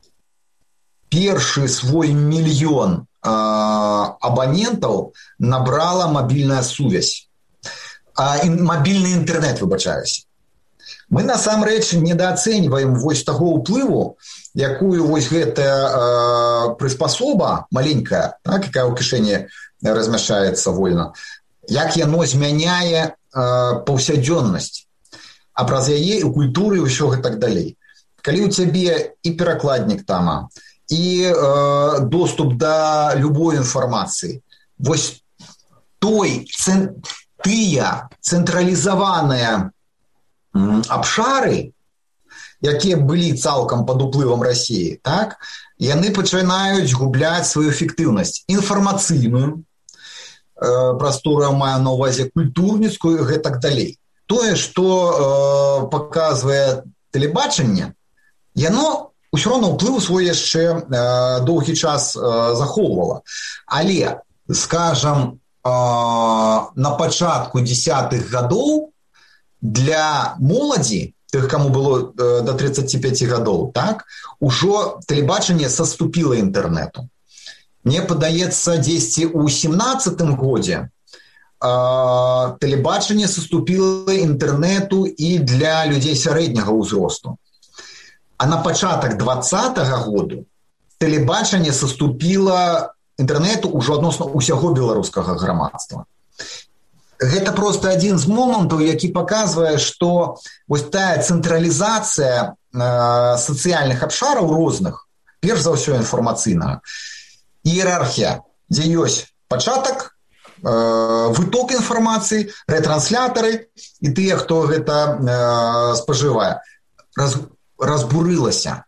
першы свой мільён а, абанентаў набрала мабільная сувязь. А, і, мабільны інтэрнэт, выбачаюся. Мы насамрэч недаацэньваем вось таго ўплыву, якую вось гэтая а, прыспасоба маленькая, так, якая ў кішэні размяшчаецца вольна, як яно змяняе э, паўсядзённасць, а праз яе і культуры і ўсё гэтак далей. Калі ў цябе і перакладнік тама, і э, доступ да любой інфармацыі, вось той, цэн, тыя цэнтралізаваныя м, абшары, якія былі цалкам пад уплывам Расіі, так, яны пачынаюць губляць сваю эфектыўнасць інфармацыйную, прастору маю на ўвазе культурніцкую і гэтак далей. Тое, што э, паказвае тэлебачанне, яно ўсё роўна ўплыў свой яшчэ э, доўгі час э, захоўвала. Але, скажам, э, на пачатку дзесятых гадоў для моладзі, тых, каму было э, да трыццаці пяці гадоў, так, ужо тэлебачанне саступіла інтэрнэту. Мне падаецца, дзесьці ў сямнаццатым годзе э, тэлебачанне саступіла інтэрнэту і для людзей сярэдняга ўзросту. А на пачатак двадцатага году тэлебачанне саступіла інтэрнэту ўжо адносна ўсяго беларускага грамадства. Гэта проста адзін з момантаў, які паказвае, што вось тая цэнтралізацыя э, сацыяльных абшараў розных, перш за ўсё інфармацыйнага, іерархія, дзе ёсць пачатак, э, выток інфармацыі, рэтрансляторы і тыя, хто гэта э, спажывае, раз, разбурылася.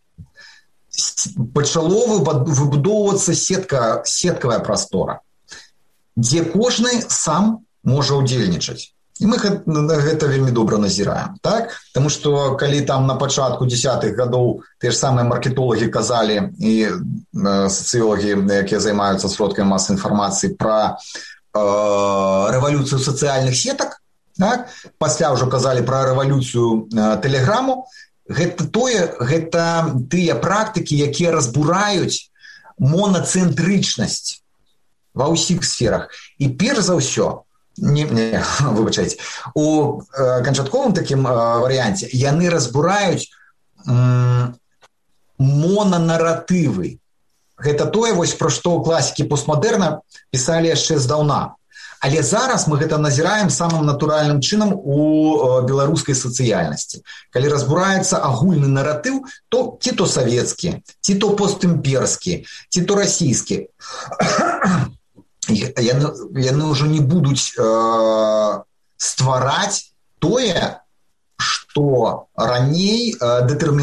Пачало выбудоўвацца сетка, сеткавая прастора, дзе кожны сам можа ўдзельнічаць. І мы гэта вельмі добра назіраем, так? Таму што калі там на пачатку дзесятых гадоў тыя ж самыя маркетолагі казалі і э, сацыёлагі, якія займаюцца сродкамі масавай інфармацыі пра э, рэвалюцыю сацыяльных сетак, так? Пасля ўжо казалі пра рэвалюцыю э, тэлеграму, гэта тое, гэта тыя практыкі, якія разбураюць монацэнтрычнасць ва ўсіх сферах. І перш за ўсё, Не, не, выбачайце, у э, канчатковым такім э, варыянце яны разбураюць м, монанаратывы. Гэта тое, вось пра што класікі постмадэрна пісалі яшчэ здаўна. Але зараз мы гэта назіраем самым натуральным чынам у э, беларускай сацыяльнасці. Калі разбураецца агульны наратыў, то ці то савецкі, ці то постімперскі, ці то расійскі. Яны, яны ўжо не будуць э, ствараць тое, што раней э,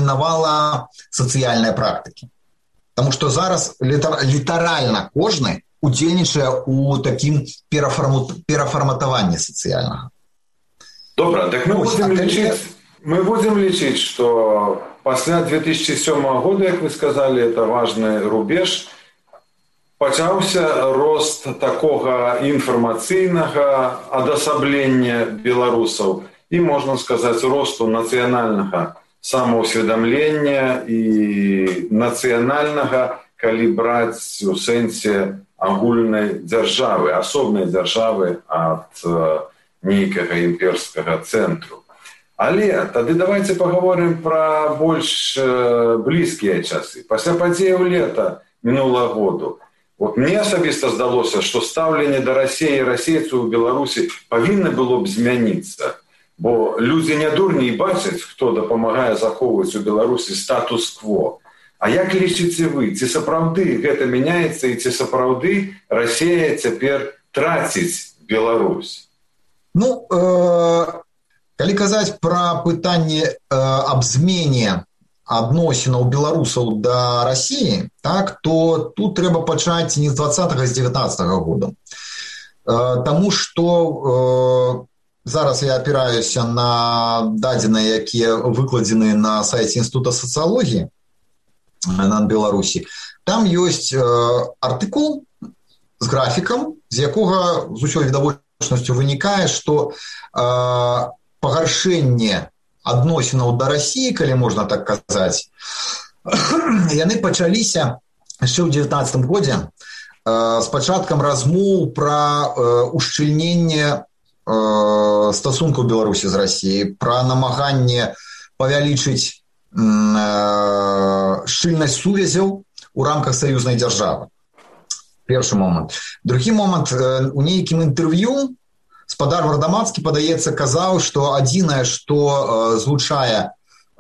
дэтэрмінавала сацыяльныя практыкі. Таму што зараз літар, літаральна кожны удзельнічае ў такім перафарматаванні сацыяльнага. Добра, так мы будзем лічыць, мы будзем лічыць, што пасля две тысячи сёмага года, як вы сказалі, это важны рубеж, пачаўся рост такога інфармацыйнага адасаблення беларусаў і, можна сказаць, росту нацыянальнага самаўсведамлення і нацыянальнага, калі браць у сэнсе агульнай дзяржавы, асобнай дзяржавы ад нейкага імперскага цэнтру. Але тады давайте паговорым пра больш блізкія часы. Пасля падзеяў лета мінулага году вот мне асабіста здалося, што стаўленне да Расіі і расейцаў у Беларусі павінна было б змяніцца, бо людзі не дурні і бачаць, хто дапамагае захоўваць у Беларусі статус-кво. А як лічыце вы, ці сапраўды гэта мяняецца і ці сапраўды Расія цяпер траціць Беларусь? Ну, э, калі казаць пра пытанне э, аб змене адносінаў беларусаў да Расіі, так, то тут трэба пачаць не з двадцатага, з дзевятнаццатага года. Э, таму што э, зараз я апіраюся на дадзеныя, якія выкладзены на сайце Інстытута сацыялогіі на Беларусі. Там ёсць э, артыкул з графікам, з якога з усёй відавочнасцю вынікае, што э, пагаршэнне адносінаў да Расіі, калі можна так казаць, яны пачаліся яшчэ ў дзевятнаццатым годзе э, з пачаткам размоў пра э, ушчыльненне э, стасункаў Беларусі з Расіяй, пра намаганне павялічыць шчыльнасць сувязяў у рамках саюзнай дзяржавы. Першы момант. Другі момант, у нейкім інтэрв'ю спадар Вардамацкі, падаецца, казаў, што адзінае, што злучае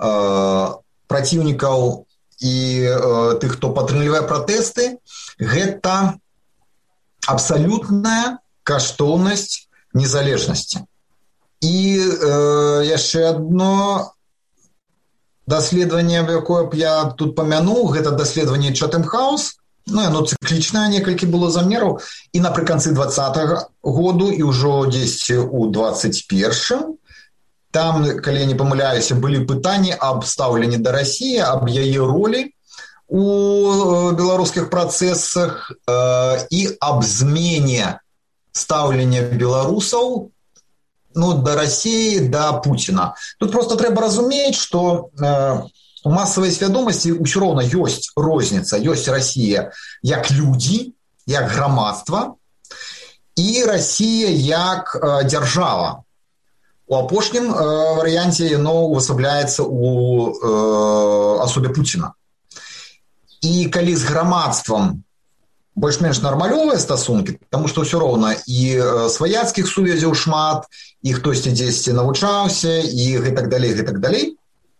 праціўнікаў і тых, хто падтрымлівае пратэсты, гэта абсалютная каштоўнасць незалежнасці. І яшчэ адно даследаванне, якое б я тут памянуў, гэта даследаванне Chatham House, ну, яно цыклічнае, некалькі было замераў, і напрыканцы двадцатага году, і ўжо дзесьці ў дваццаць першым, там, калі я не памыляюся, былі пытанні аб стаўленні да Расіі, аб яе ролі у беларускіх працэсах э, і аб змене стаўлення беларусаў, ну, да Расіі, да Пуціна. Тут просто трэба разумець, што э, у масавай свядомасці ўсё роўна ёсць розніца, ёсць Расія як людзі, як грамадства, і Расія як э, дзяржава. У апошнім э, варыянце яно увасабляецца ў э, асобе Пуціна. І калі з грамадствам больш-менш нармалёвыя стасункі, таму што ўсё роўна і сваяцкіх сувязяў шмат, і хтосьці дзесьці навучаўся, і гэтак далей, гэтак далей,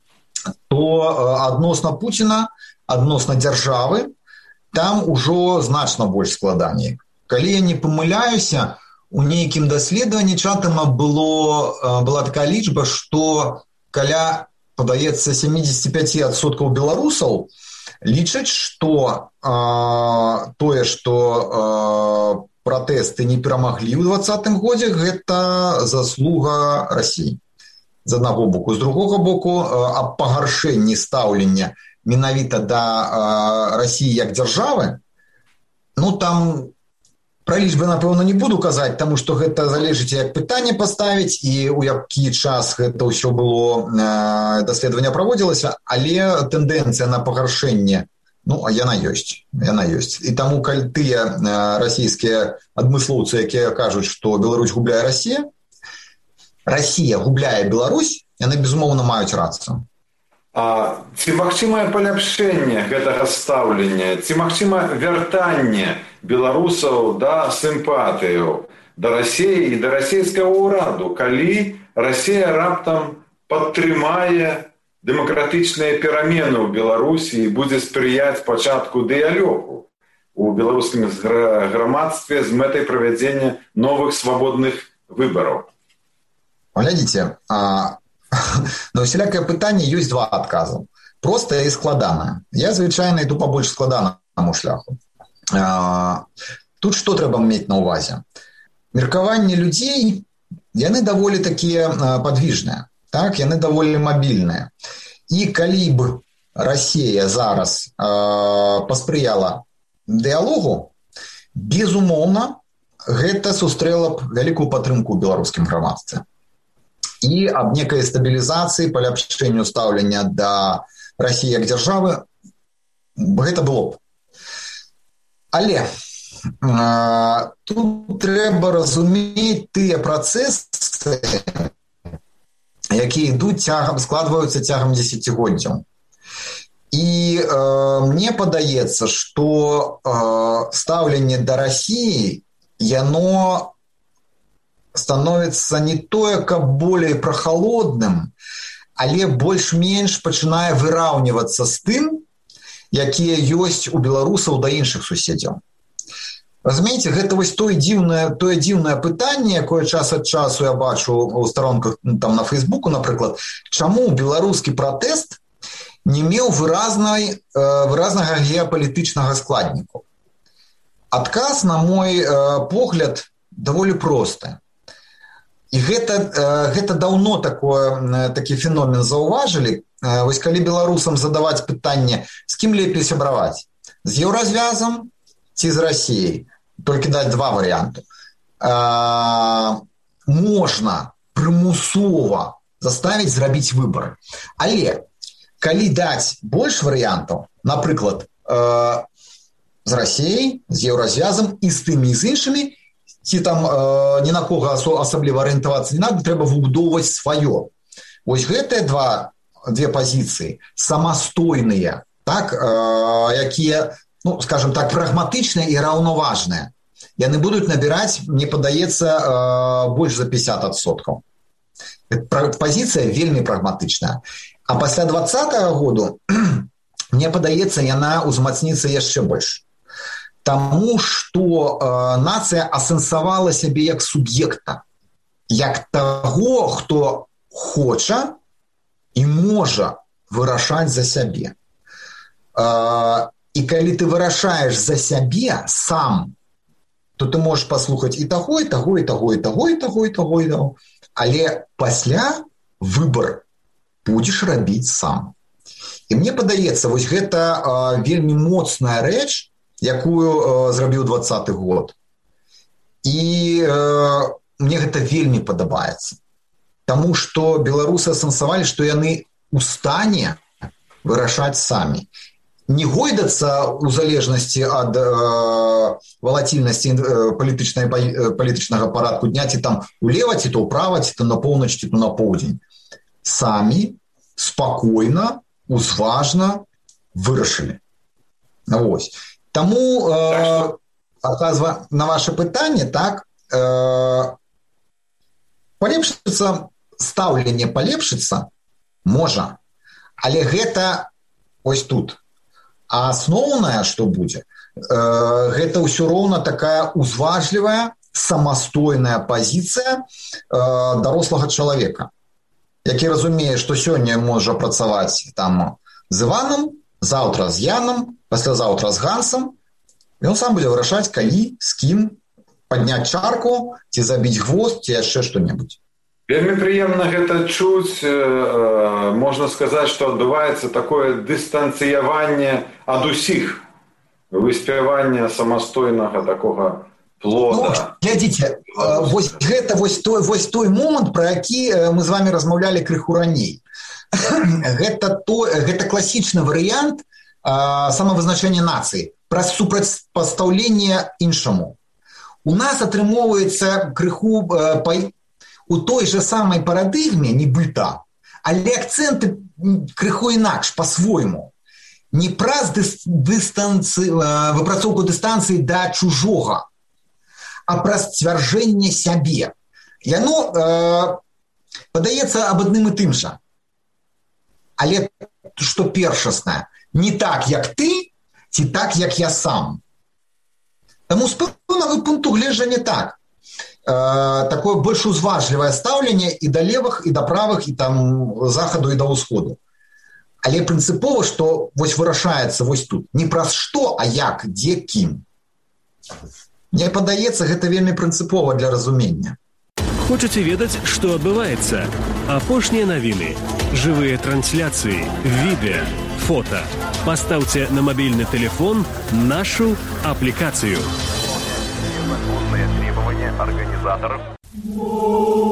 то адносна Пуціна, адносна дзяржавы, там ужо значна больш складаней. Калі я не памыляюся, у нейкім даследаванні Чатама было, была такая лічба, што каля, падаецца, сямдзесят пять адсоткаў беларусаў лічаць, што э, тое, што э, пратэсты не перамаглі ў дваццатым годзе, гэта заслуга Расіі. З аднаго боку. З другога боку, э, аб пагаршэнні стаўлення менавіта да э, Расіі як дзяржавы, ну, там пра лічбы, напэўна, не буду казаць, таму што гэта залежыць, як пытанне паставіць і ў які час гэта ўсё было, э, даследаванне праводзілася, але тэндэнцыя на пагаршэнне, ну, а яна ёсць, яна ёсць. І таму, калі тыя э, расійскія адмыслоўцы, якія кажуць, што Беларусь губляе Расія, Расія губляе Беларусь, яны, безумоўна, маюць рацыю. А ці магчымае паляпшэнне гэтага стаўлення, ці магчыма вяртанне беларусаў да сімпатыяў да Расіі і да расійскага ўраду, калі Расія раптам падтрымае дэмакратычныя перамены ў Беларусі і будзе спрыяць пачатку дыялогу у беларускім грамадстве з мэтай правядзення новых свабодных выбараў? Глядзіце, а... на усялякае пытанне ёсць два адказы. Простае і складанае. Я, звычайна, іду па больш складанаму шляху. тут што трэба мець на ўвазе? Меркаванне людзей, яны даволі такія падвіжныя, так? Яны даволі мабільныя. І калі б Расія зараз э, паспрыяла дыялогу, безумоўна, гэта сустрэла б вялікую падтрымку ў беларускім грамадстве. І аб некай стабілізацыі, паляпшэнню стаўлення да Расіі як дзяржавы гэта было б. Але э, тут трэба разумець тыя працэсы, якія ідуць цягам, складваюцца цягам дзесяцігоддзяў. І э, мне падаецца, што э, стаўленне да Расіі, яно становіцца не тое, каб болей прахалодным, але больш-менш пачынае выраўнівацца з тым, якія ёсць у беларусаў да іншых суседзяў. Разумееце, гэта вось тое дзіўнае, тое дзіўнае пытанне, якое час ад часу я бачу ў старонках там, на Фейсбуку, напрыклад, чаму беларускі пратэст не меў выразнай, выразнага геапалітычнага складніку. Адказ, на мой погляд, даволі просты. І гэта, гэта даўно такое, такі феномен заўважылі. Вось калі беларусам задаваць пытанне, з кім лепей сябраваць? З еўразвязам ці з Расіяй? Толькі даць два варыянты. Можна прымусова заставіць зрабіць выбар. Але калі даць больш варыянтаў, напрыклад, з Расіяй, з еўразвязам і з тымі і з іншымі, ці там э, ні на кого асабліва арыентавацца не надо, трэба выбудоўваць сваё. Вось гэтыя два, две пазіцыі самастойныя, так, э, якія, ну, скажем так, прагматычныя і раўнаважныя. Яны будуць набіраць, мне падаецца, э, больш за пятьдесят адсоткаў. Пазіцыя вельмі прагматычная. А пасля двадцатага году, мне падаецца, яна узмацніцца яшчэ больш. Таму, што э, нацыя асэнсавала сябе як суб'екта, як таго, хто хоча і можа вырашаць за сябе. Э, і калі ты вырашаеш за сябе сам, то ты можаш паслухаць і таго, і таго, і таго, і таго, і таго, і таго, і таго. Але пасля выбар будзеш рабіць сам. І мне падаецца, вось гэта э, вельмі моцная рэч, якую э, зрабіў двадцаты год. І э, мне гэта вельмі падабаецца. Таму што беларусы асэнсавалі, што яны ў стане вырашаць самі. Не гойдацца ў залежнасці ад э, валатільнасці э, палітычнай, э, палітычнага парадку дня, ці там улева, ці то ўправа, ці то на поўнач, ці то на поўдзень. Самі, спакойна, узважна вырашылі. Вось. Таму, э, адказва на ваше пытанне, так, э, палепшыцца, стаўленне палепшыцца можа, але гэта ось тут. А асноўнае, што будзе, э, гэта ўсё роўна такая узважлівая, самастойная пазіцыя э, дарослага чалавека, які разумее, што сёння можа працаваць там з Іванам, заўтра з Янам, паслязаўтра з Гансам, ён сам будзе вырашаць, калі, з кім падняць чарку, ці забіць гвозд, ці яшчэ што-небудзь. Вельмі прыемна гэта чуць. Можна сказаць, што адбываецца такое дыстанцыяванне ад усіх, выспяванне самастойнага такога плода. Ну, глядзіце, вось гэта вось той, вось той момант, пра які мы з вами размаўлялі крыху раней. Гэта, то, гэта класічны варыянт а, самавызначэння нацыі, праз супрацьпастаўленне іншаму. У нас атрымоўваецца крыху а, па, у той же самай парадыгме, нібыта, але акцэнты крыху інакш, па-свойму. Не праз дыс, дыстанцыі, выпрацоўку дыстанцыі да чужога, а праз сцвярджэнне сябе. Яно э, падаецца аб адным і тым жа. Але што першаснае, не так, як ты, ці так, як я сам. Таму з пэўнага пункту гледжання так. Э, такое больш узважлівае стаўленне і да левых, і да правых, і там захаду, і да ўсходу. Але прынцыпова, што вось вырашаецца вось тут. Не праз што, а як, дзе, кім. Мне падаецца, гэта вельмі прынцыпова для разумення. Хочаце ведаць, што адбываецца? Апошнія навіны, жывыя трансляцыі, відэа, фота. Пастаўце на мабільны тэлефон нашу аплікацыю. Законныя требования организаторов.